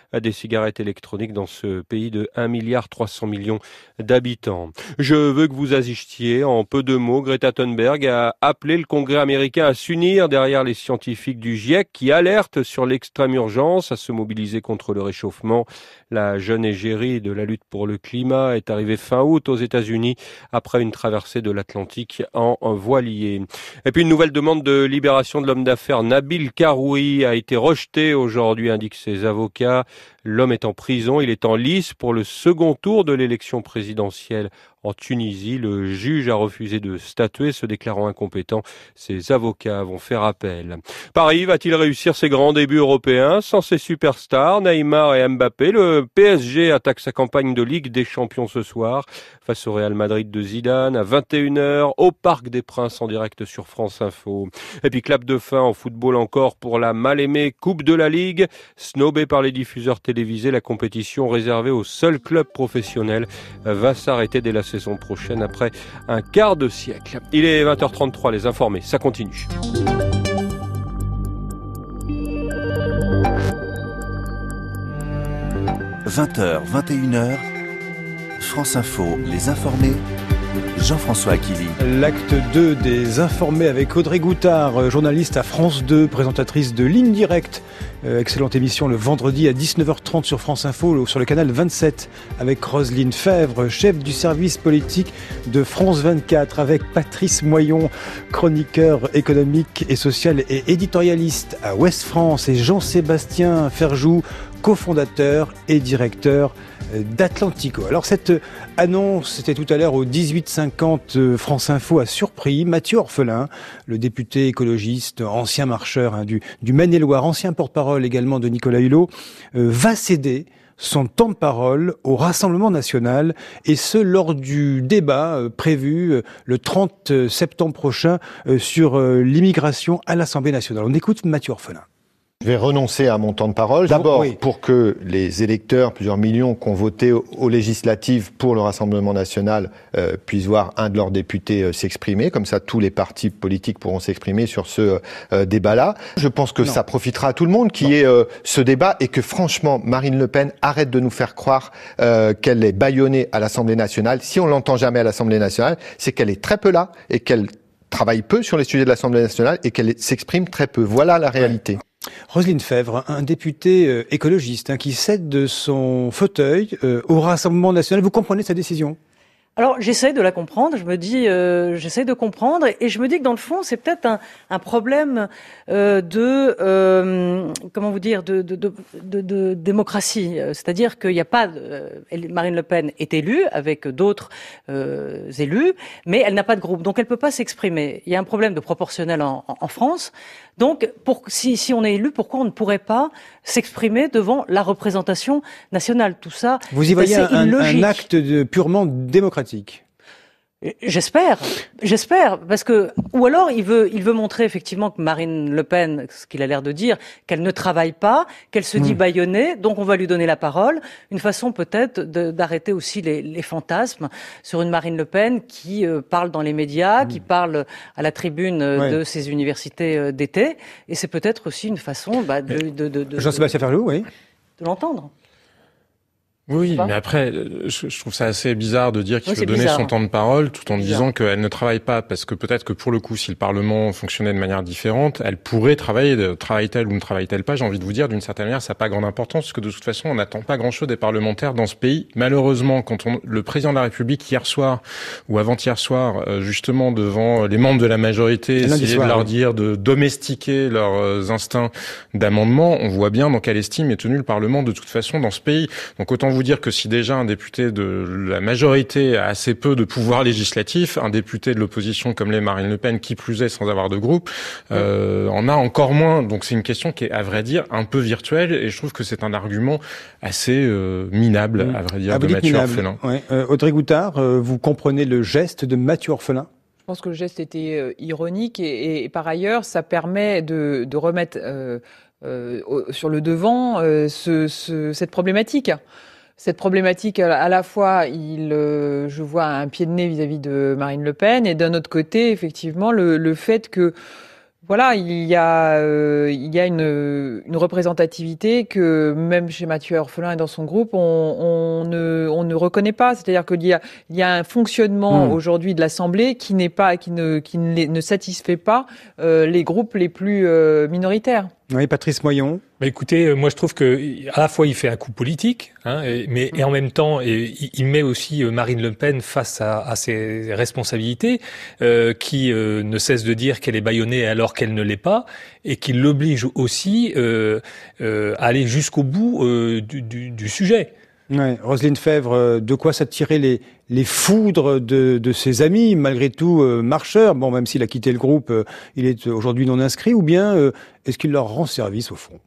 des cigarettes électroniques dans ce pays de un milliard trois cents millions d'habitants. Je veux que vous assistiez. En peu de mots, Greta Thunberg a appelé le Congrès américain à s'unir derrière les scientifiques du GIEC qui alertent sur l'extrême urgence à se mobiliser contre le réchauffement. La jeune égérie de la lutte pour le climat est arrivée fin août aux États-Unis après une traversée de l'Atlantique en voilier. Et puis une nouvelle demande de libération de l'homme d'affaires Nabil Karoui a été rejetée aujourd'hui, indiquent ses avocats. L'homme est en prison, il est en lice pour le second tour de l'élection présidentielle en Tunisie. Le juge a refusé de statuer, se déclarant incompétent. Ses avocats vont faire appel. Paris va-t-il réussir ses grands débuts européens sans ses superstars, Neymar et Mbappé? Le P S G attaque sa campagne de Ligue des Champions ce soir face au Real Madrid de Zidane à vingt et une heures au Parc des Princes en direct sur France Info. Et puis clap de fin en football encore pour la mal-aimée Coupe de la Ligue. Snobée par les diffuseurs télévisés, la compétition réservée aux seuls clubs professionnels va s'arrêter dès la saison prochaine après un quart de siècle. Il est vingt heures trente-trois, les informés, ça continue. vingt heures, vingt et une heures, France Info, les informés, Jean-François Akili. L'acte deux des informés avec Audrey Goutard, journaliste à France deux, présentatrice de Ligne Directe. Euh, excellente émission le vendredi à dix-neuf heures trente sur France Info, sur le canal vingt-sept, avec Roselyne Fèvre, chef du service politique de France vingt-quatre, avec Patrice Moyon, chroniqueur économique et social et éditorialiste à Ouest France, et Jean-Sébastien Ferjou, cofondateur et directeur d'Atlantico. Alors cette annonce, c'était tout à l'heure au dix-huit cinquante, France Info a surpris Mathieu Orphelin, le député écologiste, ancien marcheur hein, du, du Maine-et-Loire, ancien porte-parole également de Nicolas Hulot, euh, va céder son temps de parole au Rassemblement national, et ce lors du débat euh, prévu euh, le trente septembre prochain euh, sur euh, l'immigration à l'Assemblée nationale. On écoute Mathieu Orphelin. Je vais renoncer à mon temps de parole. D'abord, oui. pour que les électeurs, plusieurs millions qui ont voté aux législatives pour le Rassemblement national, euh, puissent voir un de leurs députés euh, s'exprimer. Comme ça, tous les partis politiques pourront s'exprimer sur ce euh, débat-là. Je pense que non. ça profitera à tout le monde qu'il y ait euh, ce débat, et que franchement, Marine Le Pen arrête de nous faire croire euh, qu'elle est bâillonnée à l'Assemblée nationale. Si on l'entend jamais à l'Assemblée nationale, c'est qu'elle est très peu là et qu'elle travaille peu sur les sujets de l'Assemblée nationale et qu'elle s'exprime très peu. Voilà la réalité. Ouais. Roselyne Fèvre, un député euh, écologiste hein, qui cède de son fauteuil euh, au Rassemblement national. Vous comprenez sa décision ? Alors, j'essaie de la comprendre, je me dis, euh, j'essaie de comprendre, et je me dis que dans le fond, c'est peut-être un, un problème euh, de, euh, comment vous dire, de, de, de, de, de démocratie. C'est-à-dire qu'il n'y a pas, euh, Marine Le Pen est élue avec d'autres euh, élus, mais elle n'a pas de groupe, donc elle peut pas s'exprimer. Il y a un problème de proportionnel en, en, en France. Donc, pour, si, si on est élu, pourquoi on ne pourrait pas s'exprimer devant la représentation nationale? Tout ça, vous y voyez un, un acte de, purement démocratique? J'espère, j'espère, parce que ou alors il veut, il veut montrer effectivement que Marine Le Pen, ce qu'il a l'air de dire, qu'elle ne travaille pas, qu'elle se dit mmh. bâillonnée, donc on va lui donner la parole. Une façon peut-être de, d'arrêter aussi les, les fantasmes sur une Marine Le Pen qui euh, parle dans les médias, mmh. qui parle à la tribune euh, ouais. de ses universités euh, d'été, et c'est peut-être aussi une façon bah, de, de, de, de Jean-Sébastien Ferjou, oui, de l'entendre. Oui, mais après, je, je trouve ça assez bizarre de dire qu'il oui, veut donner bizarre. son temps de parole tout en disant qu'elle ne travaille pas, parce que peut-être que pour le coup, si le Parlement fonctionnait de manière différente, elle pourrait travailler. Travaille-t-elle ou ne travaille-t-elle pas? J'ai envie de vous dire, d'une certaine manière, ça n'a pas grande importance, parce que de toute façon, on n'attend pas grand-chose des parlementaires dans ce pays. Malheureusement, quand on, le président de la République, hier soir ou avant-hier soir, justement devant les membres de la majorité, essayait de leur oui. dire de domestiquer leurs instincts d'amendement, on voit bien dans quelle estime est tenu le Parlement de toute façon dans ce pays. Donc autant vous dire que si déjà un député de la majorité a assez peu de pouvoir législatif, un député de l'opposition comme l'est Marine Le Pen, qui plus est sans avoir de groupe, euh, en a encore moins. Donc c'est une question qui est, à vrai dire, un peu virtuelle, et je trouve que c'est un argument assez euh, minable, à vrai dire, ah, de Mathieu Orphelin. Ouais. Euh, Audrey Goutard, euh, vous comprenez le geste de Mathieu Orphelin? Je pense que le geste était euh, ironique, et, et, et par ailleurs, ça permet de, de remettre euh, euh, sur le devant euh, ce, ce, cette problématique. Cette problématique, à la fois, il, euh, je vois un pied de nez vis-à-vis de Marine Le Pen, et d'un autre côté, effectivement, le, le fait que Voilà, il y a, euh, il y a une, une représentativité que même chez Mathieu Orphelin et dans son groupe, on, on, ne, on ne reconnaît pas. C'est-à-dire qu'il y a, il y a un fonctionnement mmh. aujourd'hui de l'Assemblée qui n'est pas, qui ne, qui ne, ne satisfait pas euh, les groupes les plus euh, minoritaires. Oui, Patrice Moyon. Bah écoutez, moi je trouve que à la fois il fait un coup politique, hein, et, mais et en même temps et, il met aussi Marine Le Pen face à, à ses responsabilités, euh, qui euh, ne cesse de dire qu'elle est bâillonnée alors qu'elle ne l'est pas, et qui l'oblige aussi euh, euh, à aller jusqu'au bout euh, du, du, du sujet. Ouais, Roselyne Fèvre, de quoi s'attirer les, les foudres de, de ses amis, malgré tout euh, marcheurs, bon, même s'il a quitté le groupe, euh, il est aujourd'hui non inscrit, ou bien euh, est-ce qu'il leur rend service au fond?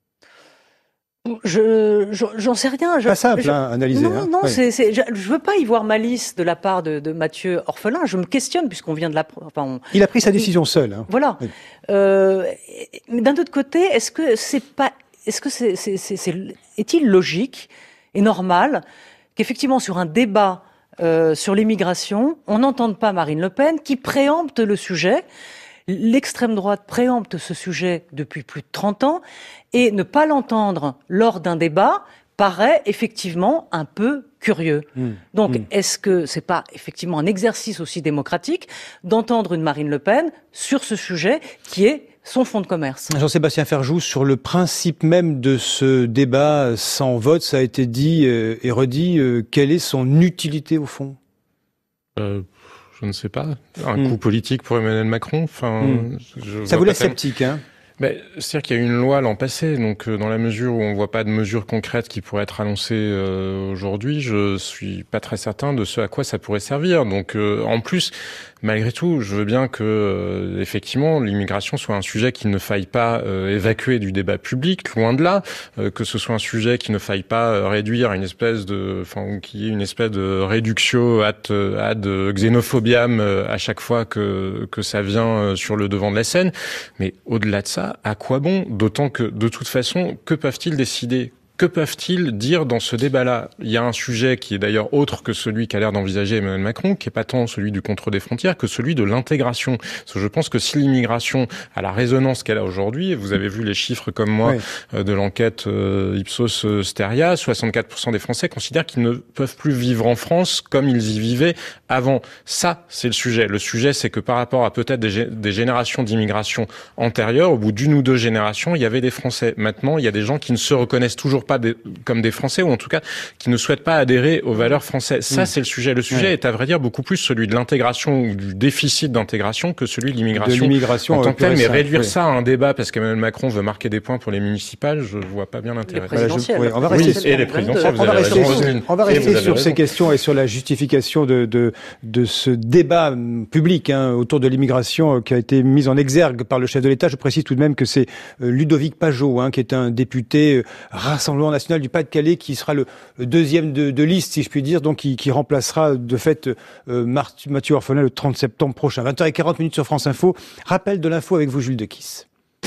Je, je, j'en sais rien. Je, pas simple, je, hein, analyser. Non, hein. non, ouais. c'est, c'est, je, je veux pas y voir malice de la part de, de Mathieu Orphelin. Je me questionne puisqu'on vient de la. Enfin, on, il a pris sa décision il, seul. Hein. Voilà. Oui. Euh, mais d'un autre côté, est-ce que c'est pas, est-ce que c'est, c'est, c'est, c'est est-il logique et normal qu'effectivement sur un débat euh, sur l'immigration, on n'entende pas Marine Le Pen qui préempte le sujet. L'extrême droite préempte ce sujet depuis plus de trente ans et ne pas l'entendre lors d'un débat paraît effectivement un peu curieux. Mmh. Donc, mmh. est-ce que c'est pas effectivement un exercice aussi démocratique d'entendre une Marine Le Pen sur ce sujet qui est son fonds de commerce? Jean-Sébastien Ferjou, sur le principe même de ce débat sans vote, ça a été dit euh, et redit, euh, quelle est son utilité au fond? euh... Je ne sais pas. Un mmh. coup politique pour Emmanuel Macron. Enfin, mmh. je ça vous laisse sceptique, hein? Ben, c'est-à-dire qu'il y a eu une loi l'an passé, donc euh, dans la mesure où on voit pas de mesures concrètes qui pourraient être annoncées euh, aujourd'hui, je suis pas très certain de ce à quoi ça pourrait servir. Donc, euh, en plus, malgré tout, je veux bien que, euh, effectivement, l'immigration soit un sujet qu'il ne faille pas euh, évacuer du débat public, loin de là, euh, que ce soit un sujet qui ne faille pas euh, réduire à une espèce de, enfin, qui est une espèce de réductio ad, ad xénophobiam euh, à chaque fois que que ça vient euh, sur le devant de la scène. Mais au-delà de ça, à quoi bon? D'autant que, de toute façon, que peuvent-ils décider? Que peuvent-ils dire dans ce débat-là? Il y a un sujet qui est d'ailleurs autre que celui qu'a l'air d'envisager Emmanuel Macron, qui est pas tant celui du contrôle des frontières que celui de l'intégration. Parce que je pense que si l'immigration a la résonance qu'elle a aujourd'hui, vous avez vu les chiffres comme moi oui. euh, de l'enquête euh, Ipsos Steria, soixante-quatre pour cent des Français considèrent qu'ils ne peuvent plus vivre en France comme ils y vivaient avant. Ça, c'est le sujet. Le sujet, c'est que par rapport à peut-être des, gé- des générations d'immigration antérieures, au bout d'une ou deux générations, il y avait des Français. Maintenant, il y a des gens qui ne se reconnaissent toujours pas des, comme des Français, ou en tout cas qui ne souhaitent pas adhérer aux valeurs françaises. Ça, mmh. c'est le sujet. Le sujet ouais. est à vrai dire beaucoup plus celui de l'intégration ou du déficit d'intégration que celui de l'immigration, de l'immigration en tant que tel. Mais réduire oui. ça à un débat parce qu'Emmanuel Macron veut marquer des points pour les municipales, je vois pas bien l'intérêt. Les présidentielles. Oui, on va rester oui, sur, et les présidentielles. On va rester, raison, sur, on va rester sur ces questions et sur la justification de, de, de ce débat public hein, autour de l'immigration qui a été mis en exergue par le chef de l'État. Je précise tout de même que c'est Ludovic Pajot, hein, qui est un député Rassemblement National du Pas-de-Calais, qui sera le deuxième de, de liste, si je puis dire, donc qui, qui remplacera de fait euh, Mathieu Orphelin le trente septembre prochain. vingt heures quarante sur France Info. Rappel de l'info avec vous, Jules Dequisse.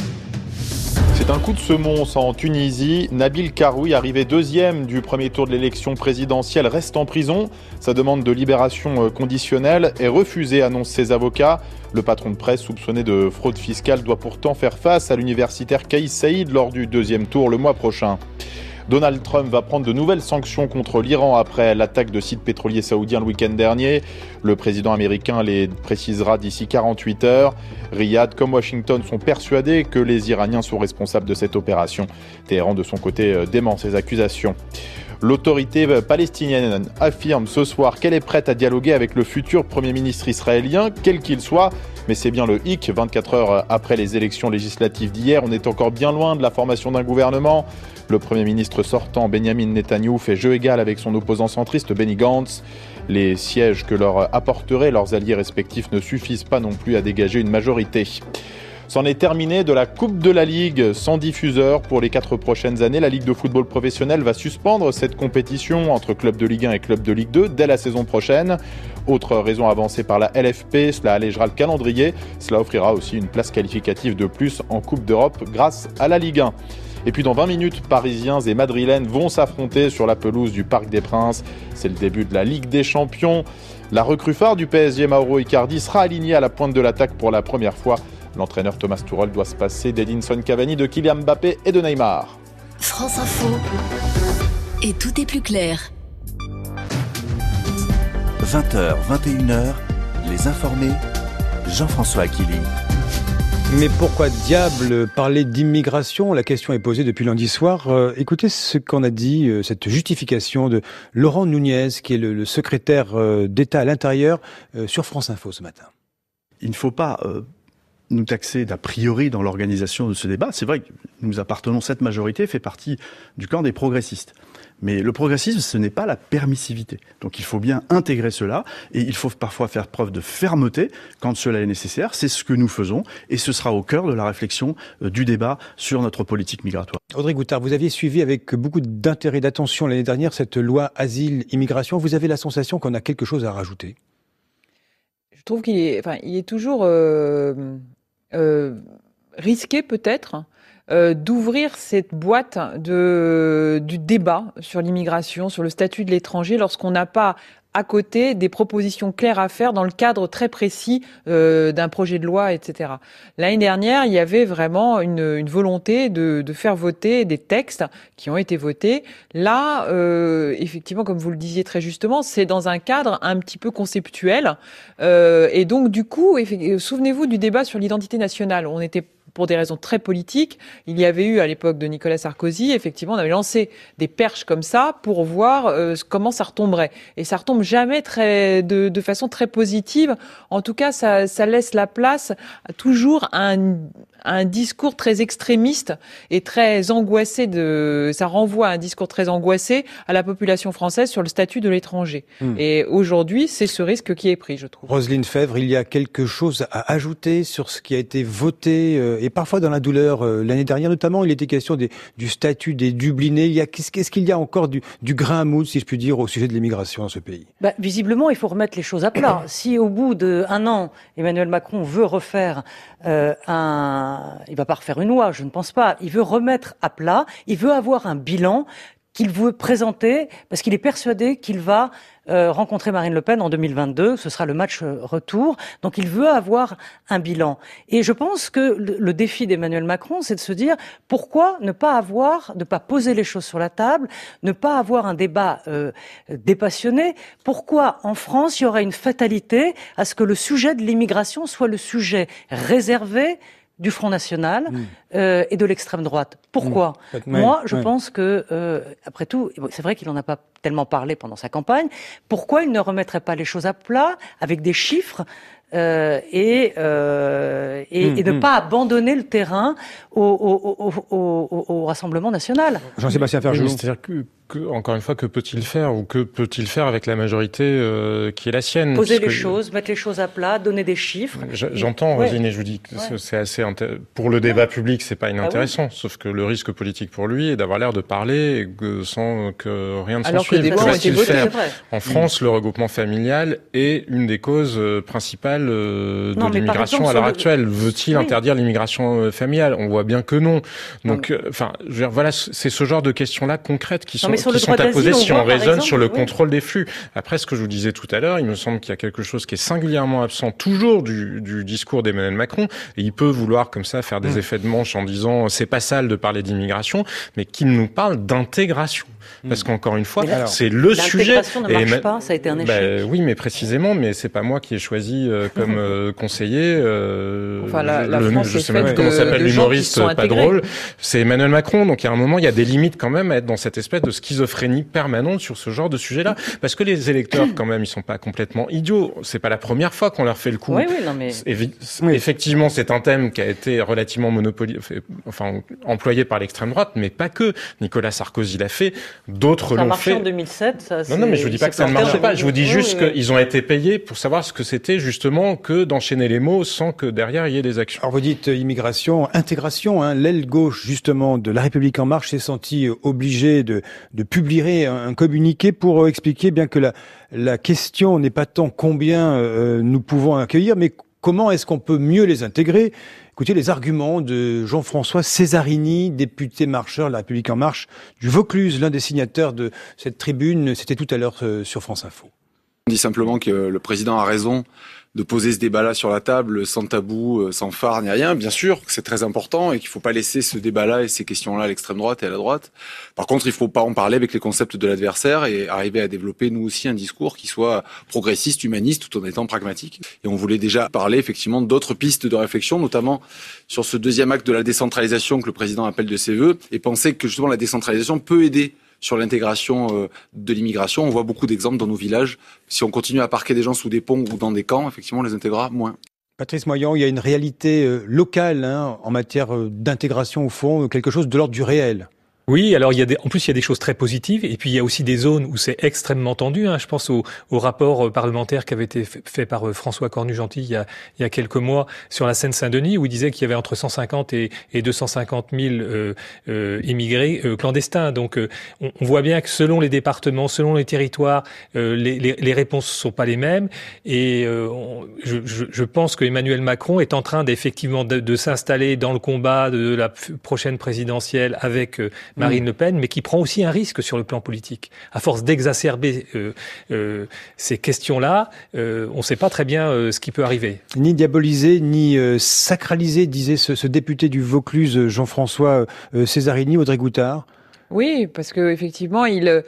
C'est un coup de semonce en Tunisie. Nabil Karoui, arrivé deuxième du premier tour de l'élection présidentielle, reste en prison. Sa demande de libération conditionnelle est refusée, annoncent ses avocats. Le patron de presse soupçonné de fraude fiscale doit pourtant faire face à l'universitaire Kais Saïd lors du deuxième tour le mois prochain. Donald Trump va prendre de nouvelles sanctions contre l'Iran après l'attaque de sites pétroliers saoudiens le week-end dernier. Le président américain les précisera d'ici quarante-huit heures. Riyad comme Washington sont persuadés que les Iraniens sont responsables de cette opération. Téhéran, de son côté, dément ces accusations. L'autorité palestinienne affirme ce soir qu'elle est prête à dialoguer avec le futur Premier ministre israélien, quel qu'il soit. Mais c'est bien le hic, vingt-quatre heures après les élections législatives d'hier, on est encore bien loin de la formation d'un gouvernement. Le Premier ministre sortant, Benjamin Netanyahou, fait jeu égal avec son opposant centriste, Benny Gantz. Les sièges que leur apporteraient leurs alliés respectifs ne suffisent pas non plus à dégager une majorité. C'en est terminé de la Coupe de la Ligue sans diffuseur pour les quatre prochaines années. La Ligue de football professionnel va suspendre cette compétition entre clubs de Ligue un et clubs de Ligue deux dès la saison prochaine. Autre raison avancée par la L F P, cela allégera le calendrier. Cela offrira aussi une place qualificative de plus en Coupe d'Europe grâce à la Ligue un. Et puis dans vingt minutes, Parisiens et Madrilènes vont s'affronter sur la pelouse du Parc des Princes. C'est le début de la Ligue des Champions. La recrue phare du P S G, Mauro Icardi, sera aligné à la pointe de l'attaque pour la première fois L'entraîneur Thomas Tuchel doit se passer d'Edinson Cavani, de Kylian Mbappé et de Neymar. France Info. Et tout est plus clair. vingt heures, vingt et une heures, les informés, Jean-François Akili. Mais pourquoi diable parler d'immigration? La question est posée depuis lundi soir. Euh, écoutez ce qu'en a dit euh, cette justification de Laurent Nunez, qui est le, le secrétaire euh, d'État à l'intérieur, euh, sur France Info ce matin. Il ne faut pas euh, nous taxer d'a priori dans l'organisation de ce débat. C'est vrai que nous appartenons, cette majorité fait partie du camp des progressistes. Mais le progressisme, ce n'est pas la permissivité. Donc il faut bien intégrer cela, et il faut parfois faire preuve de fermeté quand cela est nécessaire. C'est ce que nous faisons, et ce sera au cœur de la réflexion euh, du débat sur notre politique migratoire. Audrey Goutard, vous aviez suivi avec beaucoup d'intérêt et d'attention l'année dernière cette loi asile-immigration. Vous avez la sensation qu'on a quelque chose à rajouter? Je trouve qu'il est, enfin, il est toujours euh, euh, risqué peut-être Euh, d'ouvrir cette boîte de, du débat sur l'immigration, sur le statut de l'étranger, lorsqu'on n'a pas à côté des propositions claires à faire dans le cadre très précis euh, d'un projet de loi, et cetera. L'année dernière, il y avait vraiment une, une volonté de, de faire voter des textes qui ont été votés. Là, euh, effectivement, comme vous le disiez très justement, c'est dans un cadre un petit peu conceptuel. Euh, et donc, du coup, souvenez-vous du débat sur l'identité nationale. On était pour des raisons très politiques. Il y avait eu à l'époque de Nicolas Sarkozy, effectivement, on avait lancé des perches comme ça pour voir euh, comment ça retomberait. Et ça retombe jamais très, de, de façon très positive. En tout cas, ça, ça laisse la place à toujours à un, à un discours très extrémiste et très angoissé. De, ça renvoie à un discours très angoissé à la population française sur le statut de l'étranger. Mmh. Et aujourd'hui, c'est ce risque qui est pris, je trouve. Roselyne Fèvre, il y a quelque chose à ajouter sur ce qui a été voté euh, et parfois dans la douleur. Euh, l'année dernière notamment, il était question des, du statut des Dublinés. Il y a, qu'est-ce qu'il y a encore du, du grain à moudre, si je puis dire, au sujet de l'immigration dans ce pays? Bah, visiblement, il faut remettre les choses à plat. Si au bout d'un an, Emmanuel Macron veut refaire euh, un... Il va pas refaire une loi, je ne pense pas. Il veut remettre à plat, il veut avoir un bilan qu'il veut présenter, parce qu'il est persuadé qu'il va euh, rencontrer Marine Le Pen en deux mille vingt-deux. Ce sera le match euh, retour. Donc il veut avoir un bilan. Et je pense que le, le défi d'Emmanuel Macron, c'est de se dire pourquoi ne pas avoir, ne pas poser les choses sur la table, ne pas avoir un débat euh, dépassionné. Pourquoi en France il y aura une fatalité à ce que le sujet de l'immigration soit le sujet réservé du Front National mmh. euh, et de l'extrême droite. Pourquoi ? mmh. Moi, je ouais. pense que, euh, après tout, c'est vrai qu'il n'en a pas tellement parlé pendant sa campagne. Pourquoi il ne remettrait pas les choses à plat avec des chiffres euh, et, euh, et, mmh. et ne mmh. pas abandonner le terrain au, au, au, au, au Rassemblement national ? Jean-Sébastien Ferjou. C'est-à-dire que Que, encore une fois, que peut-il faire ou que peut-il faire avec la majorité euh, qui est la sienne? Poser les choses, mettre les choses à plat, donner des chiffres. J'entends, Roselyne, ouais. et je vous dis que ouais. c'est assez intér... pour le débat ouais. public, c'est pas inintéressant. Ah oui. Sauf que le risque politique pour lui est d'avoir l'air de parler et que, sans que rien ne s'en suive. Que va-t-il faire? En France, mmh. le regroupement familial est une des causes principales de non, l'immigration à l'heure le... actuelle. Veut-il oui. interdire l'immigration familiale? On voit bien que non. Donc, enfin, euh, je veux dire, voilà, c'est ce genre de questions-là concrètes qui sont qui sont à poser si on raisonne sur le contrôle des flux. Après, ce que je vous disais tout à l'heure, il me semble qu'il y a quelque chose qui est singulièrement absent toujours du, du discours d'Emmanuel Macron. Et il peut vouloir comme ça faire des mmh. effets de manche en disant c'est pas sale de parler d'immigration, mais qu'il nous parle d'intégration. Parce qu'encore une fois, alors, c'est le sujet. L'intégration ne marche et pas, ça a été un échec. Bah, oui, mais précisément, mais c'est pas moi qui ai choisi euh, comme euh, conseiller. Euh, enfin, la, la le, France je sais même comment s'appelle l'humoriste, pas intégrés. drôle. C'est Emmanuel Macron. Donc, il y a un moment, il y a des limites quand même à être dans cette espèce de schizophrénie permanente sur ce genre de sujet-là. Parce que les électeurs, quand même, ils sont pas complètement idiots. C'est pas la première fois qu'on leur fait le coup. Oui, oui, non, mais... Évi- oui. Effectivement, c'est un thème qui a été relativement monopolisé, enfin, employé par l'extrême droite, mais pas que. Nicolas Sarkozy l'a fait. D'autres l'ont fait. En deux mille sept, ça, non, non, mais je vous dis pas que ça ne marche pas. Je vous dis oui, juste oui, qu'ils oui. ont été payés pour savoir ce que c'était justement que d'enchaîner les mots sans que derrière il y ait des actions. Alors vous dites immigration, intégration. Hein, l'aile gauche justement de La République en Marche s'est sentie obligée de, de publier un, un communiqué pour expliquer bien que la, la question n'est pas tant combien euh, nous pouvons accueillir, mais comment est-ce qu'on peut mieux les intégrer. Écoutez les arguments de Jean-François Césarini, député marcheur de La République En Marche du Vaucluse, l'un des signataires de cette tribune. C'était tout à l'heure sur France Info. On dit simplement que le président a raison de poser ce débat-là sur la table sans tabou, sans phare ni rien. Bien sûr que c'est très important et qu'il ne faut pas laisser ce débat-là et ces questions-là à l'extrême droite et à la droite. Par contre, il ne faut pas en parler avec les concepts de l'adversaire et arriver à développer nous aussi un discours qui soit progressiste, humaniste, tout en étant pragmatique. Et on voulait déjà parler effectivement d'autres pistes de réflexion, notamment sur ce deuxième acte de la décentralisation que le président appelle de ses vœux, et penser que justement la décentralisation peut aider sur l'intégration de l'immigration. On voit beaucoup d'exemples dans nos villages. Si on continue à parquer des gens sous des ponts ou dans des camps, effectivement, on les intégrera moins. Patrice Moyan, il y a une réalité locale hein, en matière d'intégration au fond, quelque chose de l'ordre du réel. Oui, alors il y a des, en plus il y a des choses très positives et puis il y a aussi des zones où c'est extrêmement tendu. Hein. Je pense au, au rapport parlementaire qui avait été fait par François Cornu-Gentil il y a, il y a quelques mois sur la Seine-Saint-Denis où il disait qu'il y avait entre cent cinquante et, et deux cent cinquante mille euh, euh, immigrés euh, clandestins. Donc euh, on, on voit bien que selon les départements, selon les territoires, euh, les, les, les réponses sont pas les mêmes. Et euh, on, je, je, je pense que Emmanuel Macron est en train d'effectivement de, de s'installer dans le combat de la prochaine présidentielle avec euh, Marine Le Pen, mais qui prend aussi un risque sur le plan politique. À force d'exacerber euh, euh, ces questions-là, euh, on ne sait pas très bien euh, ce qui peut arriver. Ni diaboliser, ni euh, sacraliser, disait ce, ce député du Vaucluse, Jean-François euh, Césarini, Audrey Goutard. Oui, parce que effectivement, il... Euh...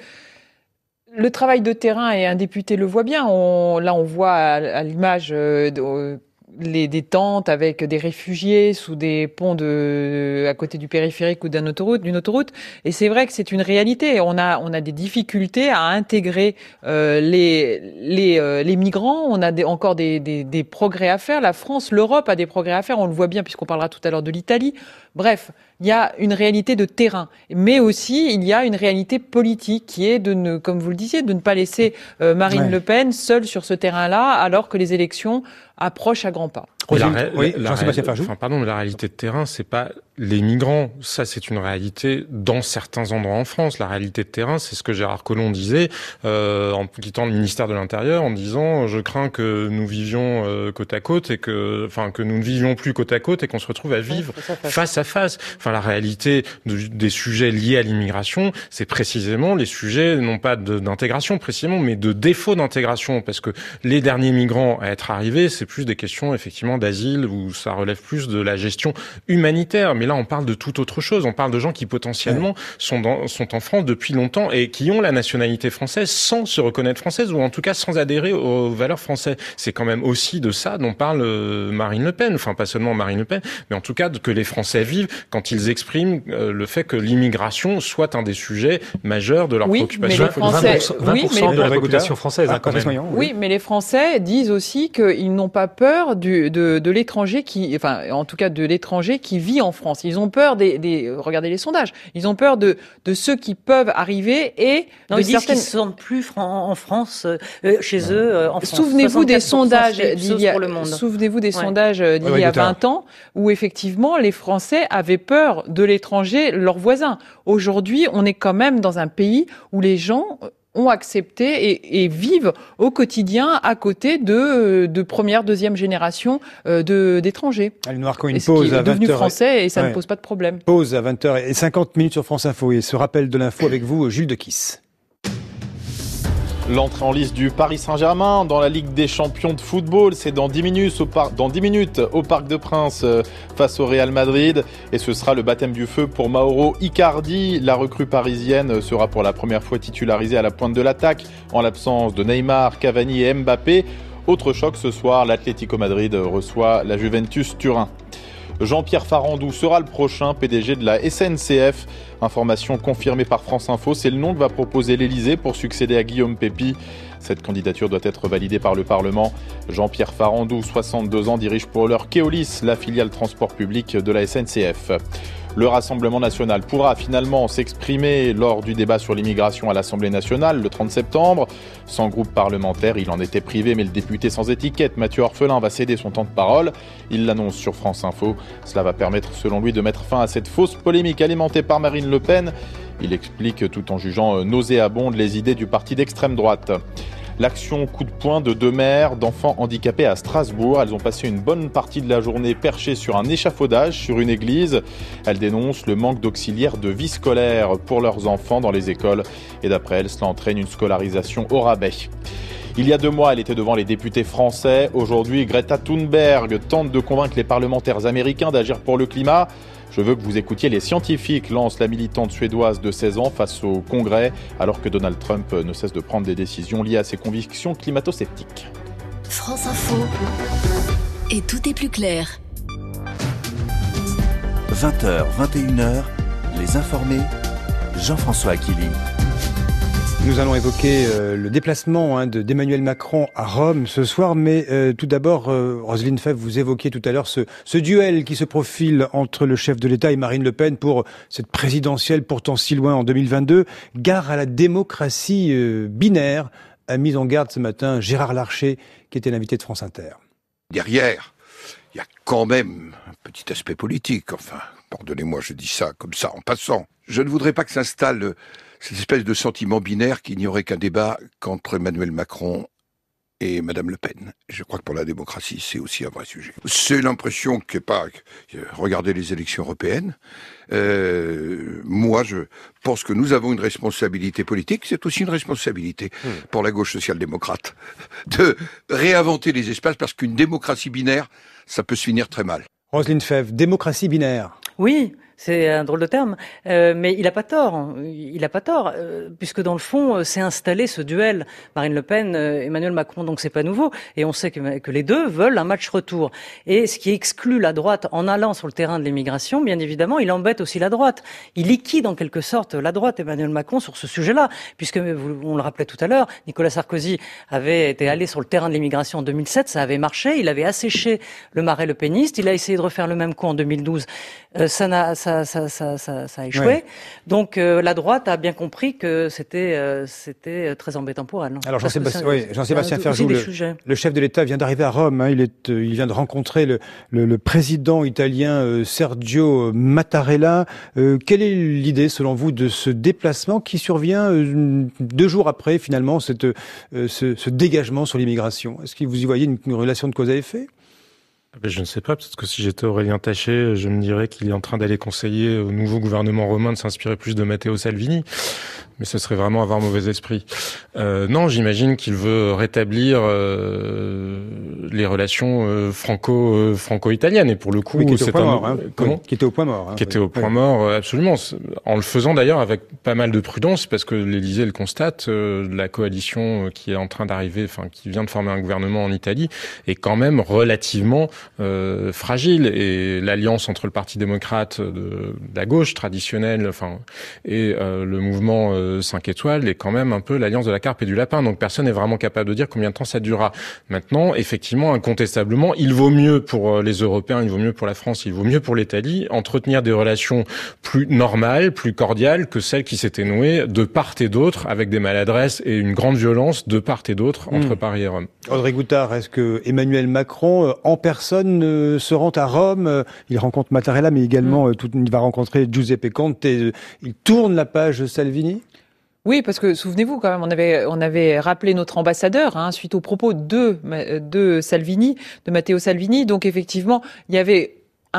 Le travail de terrain, et un député le voit bien, on, là on voit à, à l'image euh, de, les, des tentes avec des réfugiés sous des ponts de, à côté du périphérique ou d'une autoroute, d'une autoroute. Et c'est vrai que c'est une réalité. On a, on a des difficultés à intégrer euh, les, les, euh, les migrants. On a des, encore des, des, des progrès à faire. La France, l'Europe a des progrès à faire. On le voit bien puisqu'on parlera tout à l'heure de l'Italie. Bref, il y a une réalité de terrain, mais aussi il y a une réalité politique qui est de ne, comme vous le disiez, de ne pas laisser euh, Marine ouais. Le Pen seule sur ce terrain-là, alors que les élections approchent à grands pas. La, ré- oui, la, ré- enfin, pardon, mais la réalité de terrain, c'est pas les migrants. Ça, c'est une réalité dans certains endroits en France. La réalité de terrain, c'est ce que Gérard Collomb disait euh, en quittant le ministère de l'Intérieur, en disant je crains que nous vivions euh, côte à côte et que, enfin, que nous ne vivions plus côte à côte et qu'on se retrouve à vivre ouais, face à face. Enfin, la réalité de, des sujets liés à l'immigration, c'est précisément les sujets non pas de, d'intégration précisément, mais de défaut d'intégration, parce que les derniers migrants à être arrivés, c'est plus des questions effectivement d'asile où ça relève plus de la gestion humanitaire. Mais là, on parle de tout autre chose. On parle de gens qui potentiellement ouais. sont, dans, sont en France depuis longtemps et qui ont la nationalité française sans se reconnaître française ou en tout cas sans adhérer aux valeurs françaises. C'est quand même aussi de ça dont parle Marine Le Pen. Enfin, pas seulement Marine Le Pen, mais en tout cas que les Français vivent quand ils expriment le fait que l'immigration soit un des sujets majeurs de leur oui, préoccupation. Mais les Français, vingt pour cent oui, de la population française. Ah, quand même. Oui. oui, mais les Français disent aussi qu'ils n'ont pas peur du, de, de l'étranger qui, enfin, en tout cas de l'étranger qui vit en France. Ils ont peur des, des regardez les sondages. Ils ont peur de, de ceux qui peuvent arriver et non, de ils certaines... disent qu'ils ne se sentent plus en France, euh, chez non. eux, euh, en France. Souvenez-vous des sondages d'il y a, souvenez-vous des ouais. sondages d'il ouais, y a vingt ans où effectivement les Français avaient peur de l'étranger, leurs voisins. Aujourd'hui, on est quand même dans un pays où les gens ont accepté et, et vivent au quotidien à côté de, de première, deuxième génération de, d'étrangers. Allez, nous marquons une pause à vingt heures. Devenu français et ça ouais. ne pose pas de problème. Pause à vingt heures cinquante minutes sur France Info et ce rappel de l'info avec vous, Jules Dequisse. L'entrée en lice du Paris Saint-Germain dans la Ligue des Champions de football, c'est dans dix minutes au, par... dans dix minutes au Parc des Princes euh, face au Real Madrid. Et ce sera le baptême du feu pour Mauro Icardi. La recrue parisienne sera pour la première fois titularisée à la pointe de l'attaque en l'absence de Neymar, Cavani et Mbappé. Autre choc ce soir, l'Atlético Madrid reçoit la Juventus Turin. Jean-Pierre Farandou sera le prochain P D G de la S N C F. Information confirmée par France Info, c'est le nom que va proposer l'Elysée pour succéder à Guillaume Pepy. Cette candidature doit être validée par le Parlement. Jean-Pierre Farandou, soixante-deux ans, dirige pour l'heure Keolis, la filiale transport public de la S N C F. Le Rassemblement national pourra finalement s'exprimer lors du débat sur l'immigration à l'Assemblée nationale le trente septembre. Sans groupe parlementaire, il en était privé, mais le député sans étiquette, Mathieu Orphelin, va céder son temps de parole. Il l'annonce sur France Info. Cela va permettre, selon lui, de mettre fin à cette fausse polémique alimentée par Marine Le Pen. Il explique, tout en jugeant nauséabondes, les idées du parti d'extrême droite. L'action coup de poing de deux mères d'enfants handicapés à Strasbourg. Elles ont passé une bonne partie de la journée perchées sur un échafaudage sur une église. Elles dénoncent le manque d'auxiliaires de vie scolaire pour leurs enfants dans les écoles. Et d'après elles, cela entraîne une scolarisation au rabais. Il y a deux mois, elle était devant les députés français. Aujourd'hui, Greta Thunberg tente de convaincre les parlementaires américains d'agir pour le climat. Je veux que vous écoutiez les scientifiques, lance la militante suédoise de seize ans face au Congrès, alors que Donald Trump ne cesse de prendre des décisions liées à ses convictions climato-sceptiques. France Info. Et tout est plus clair. vingt heures, vingt et une heures, les informés, Jean-François Akili. Nous allons évoquer euh, le déplacement hein, de, d'Emmanuel Macron à Rome ce soir, mais euh, tout d'abord, euh, Roselyne Febvre, vous évoquiez tout à l'heure ce, ce duel qui se profile entre le chef de l'État et Marine Le Pen pour cette présidentielle pourtant si loin en deux mille vingt-deux. Gare à la démocratie euh, binaire, a mis en garde ce matin Gérard Larcher, qui était l'invité de France Inter. Derrière, il y a quand même un petit aspect politique, enfin, pardonnez-moi, je dis ça comme ça en passant. Je ne voudrais pas que s'installe cette espèce de sentiment binaire qu'il n'y aurait qu'un débat qu'entre Emmanuel Macron et Madame Le Pen. Je crois que pour la démocratie, c'est aussi un vrai sujet. C'est l'impression que, pas, regardez les élections européennes, euh, moi je pense que nous avons une responsabilité politique, c'est aussi une responsabilité mmh. pour la gauche social-démocrate, de réinventer les espaces, parce qu'une démocratie binaire, ça peut se finir très mal. Roselyne Febvre, démocratie binaire. Oui. C'est un drôle de terme, euh, mais il n'a pas tort. Il n'a pas tort, euh, puisque dans le fond, c'est installé ce duel Marine Le Pen, euh, Emmanuel Macron. Donc c'est pas nouveau, et on sait que, que les deux veulent un match retour. Et ce qui exclut la droite en allant sur le terrain de l'immigration, bien évidemment, il embête aussi la droite. Il liquide en quelque sorte la droite, Emmanuel Macron, sur ce sujet-là, puisque on le rappelait tout à l'heure, Nicolas Sarkozy avait été allé sur le terrain de l'immigration en deux mille sept, ça avait marché, il avait asséché le marais le péniste, il a essayé de refaire le même coup en deux mille douze, euh, ça n'a ça Ça, ça, ça, ça, ça a échoué. Ouais. Donc euh, la droite a bien compris que c'était, euh, c'était très embêtant pour elle. Alors Jean-Sébastien, oui, Jean-Sébastien Ferjou, le, le chef de l'État vient d'arriver à Rome. Hein, il, est, euh, il vient de rencontrer le, le, le président italien euh, Sergio Mattarella. Euh, quelle est l'idée, selon vous, de ce déplacement qui survient euh, deux jours après, finalement, cette, euh, ce, ce dégagement sur l'immigration? Est-ce que vous y voyez une, une relation de cause à effet? Je ne sais pas, peut-être que si j'étais Aurélien Taché, je me dirais qu'il est en train d'aller conseiller au nouveau gouvernement romain de s'inspirer plus de Matteo Salvini. Mais ce serait vraiment avoir mauvais esprit. Euh, non, j'imagine qu'il veut rétablir euh, les relations euh, franco euh, franco-italiennes. Et pour le coup, oui, qui était c'est au point un mort, hein. comment oui, qui était au point mort, hein, qui oui. était au point oui. mort, absolument. En le faisant d'ailleurs avec pas mal de prudence, parce que l'Élysée le constate, euh, la coalition qui est en train d'arriver, enfin qui vient de former un gouvernement en Italie, est quand même relativement euh, fragile. Et l'alliance entre le Parti démocrate de, de la gauche traditionnelle, enfin, et euh, le mouvement euh, cinq étoiles est quand même un peu l'alliance de la carpe et du lapin. Donc personne n'est vraiment capable de dire combien de temps ça durera. Maintenant, effectivement, incontestablement, il vaut mieux pour les Européens, il vaut mieux pour la France, il vaut mieux pour l'Italie entretenir des relations plus normales, plus cordiales que celles qui s'étaient nouées de part et d'autre avec des maladresses et une grande violence de part et d'autre entre mmh. Paris et Rome. Audrey Goutard, est-ce que Emmanuel Macron, en personne, se rend à Rome? Il rencontre Mattarella, mais également mmh. tout, il va rencontrer Giuseppe Conte. Il tourne la page Salvini? Oui, parce que souvenez-vous quand même, on avait on avait rappelé notre ambassadeur hein, suite aux propos de de Salvini, de Matteo Salvini. Donc effectivement, il y avait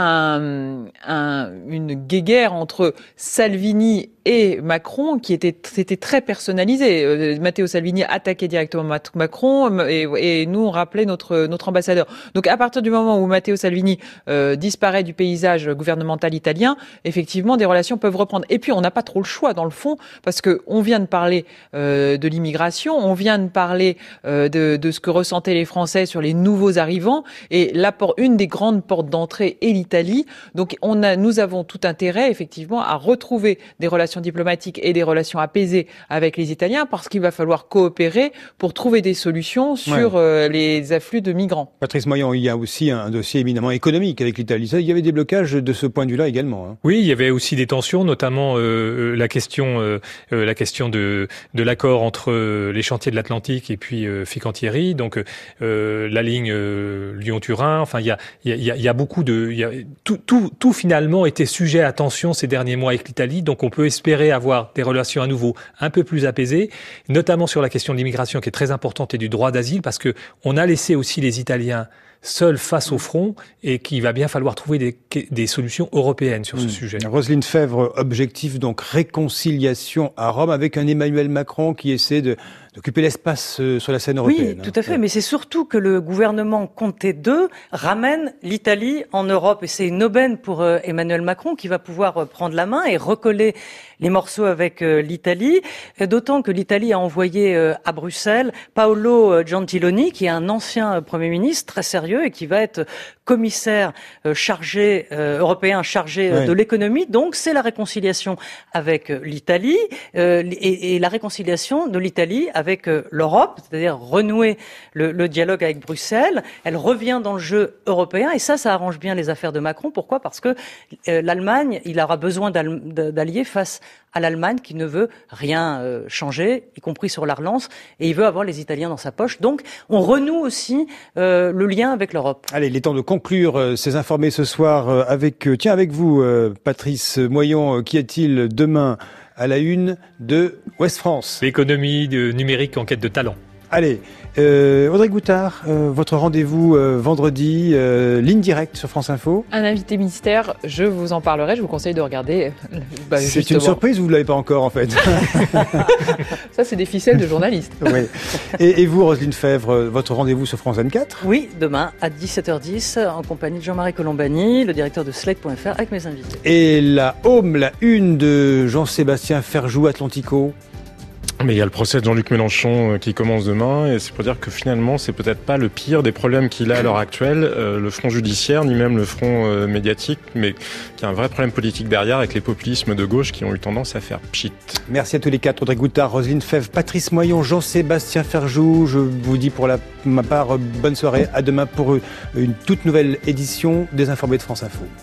un, un une guéguerre entre Salvini et Macron qui était c'était très personnalisé. Euh, Matteo Salvini attaquait directement Macron et, et nous on rappelait notre notre ambassadeur. Donc à partir du moment où Matteo Salvini euh, disparaît du paysage gouvernemental italien, effectivement des relations peuvent reprendre. Et puis on n'a pas trop le choix dans le fond parce que on vient de parler euh, de l'immigration, on vient de parler euh, de de ce que ressentaient les Français sur les nouveaux arrivants et la une des grandes portes d'entrée est l'Italie. Donc on a nous avons tout intérêt effectivement à retrouver des relations diplomatiques et des relations apaisées avec les Italiens parce qu'il va falloir coopérer pour trouver des solutions sur ouais. euh, les afflux de migrants. Patrice Moyan, il y a aussi un dossier éminemment économique avec l'Italie. Il y avait des blocages de ce point de vue-là également. Hein. Oui, il y avait aussi des tensions, notamment euh, la question, euh, la question de, de l'accord entre les chantiers de l'Atlantique et puis euh, Fincantieri, donc euh, la ligne euh, Lyon-Turin. Enfin, il y a, il y a, il y a beaucoup de, il y a, tout, tout, tout finalement était sujet à tension ces derniers mois avec l'Italie. Donc, on peut espérer avoir des relations à nouveau un peu plus apaisées, notamment sur la question de l'immigration qui est très importante et du droit d'asile, parce que on a laissé aussi les Italiens seul face au front et qu'il va bien falloir trouver des, des solutions européennes sur ce mmh. sujet. Roselyne Febvre, objectif donc réconciliation à Rome avec un Emmanuel Macron qui essaie de d'occuper l'espace sur la scène européenne. Oui, tout à fait, mais c'est surtout que le gouvernement Conte deux ramène l'Italie en Europe et c'est une aubaine pour Emmanuel Macron qui va pouvoir prendre la main et recoller les morceaux avec l'Italie, d'autant que l'Italie a envoyé à Bruxelles Paolo Gentiloni, qui est un ancien Premier ministre très sérieux et qui va être commissaire chargé européen chargé ouais. de l'économie. Donc c'est la réconciliation avec l'Italie euh, et, et la réconciliation de l'Italie avec l'Europe, c'est-à-dire renouer le, le dialogue avec Bruxelles. Elle revient dans le jeu européen et ça, ça arrange bien les affaires de Macron. Pourquoi ? Parce que euh, l'Allemagne, il aura besoin d'alliés face à l'Allemagne qui ne veut rien euh, changer, y compris sur la relance, et il veut avoir les Italiens dans sa poche. Donc, on renoue aussi euh, le lien avec l'Europe. Allez, il est temps de conclure euh, ces informés ce soir euh, avec, euh, tiens, avec vous, euh, Patrice Moyon, euh, qu'y a-t-il demain à la une de Ouest France ? L'économie de numérique en quête de talent. Allez, euh, Audrey Goutard, euh, votre rendez-vous euh, vendredi, euh, ligne directe sur France Info. Un invité mystère, je vous en parlerai, je vous conseille de regarder. Bah, c'est justement. Une surprise ou vous ne l'avez pas encore en fait ? Ça c'est des ficelles de journalistes. Oui. Et, et vous, Roselyne Febvre, votre rendez-vous sur France vingt-quatre ? Oui, demain à dix-sept heures dix, en compagnie de Jean-Marie Colombani, le directeur de Slate point F R, avec mes invités. Et la home, la une de Jean-Sébastien Ferjou, Atlantico. Mais il y a le procès de Jean-Luc Mélenchon qui commence demain et c'est pour dire que finalement c'est peut-être pas le pire des problèmes qu'il a à l'heure actuelle, euh, le front judiciaire ni même le front euh, médiatique, mais qu'il y a un vrai problème politique derrière avec les populismes de gauche qui ont eu tendance à faire pchit. Merci à tous les quatre, Audrey Goutard, Roselyne Febvre, Patrice Moyon, Jean-Sébastien Ferjou. Je vous dis pour la, ma part bonne soirée, à demain pour une toute nouvelle édition des Informés de France Info.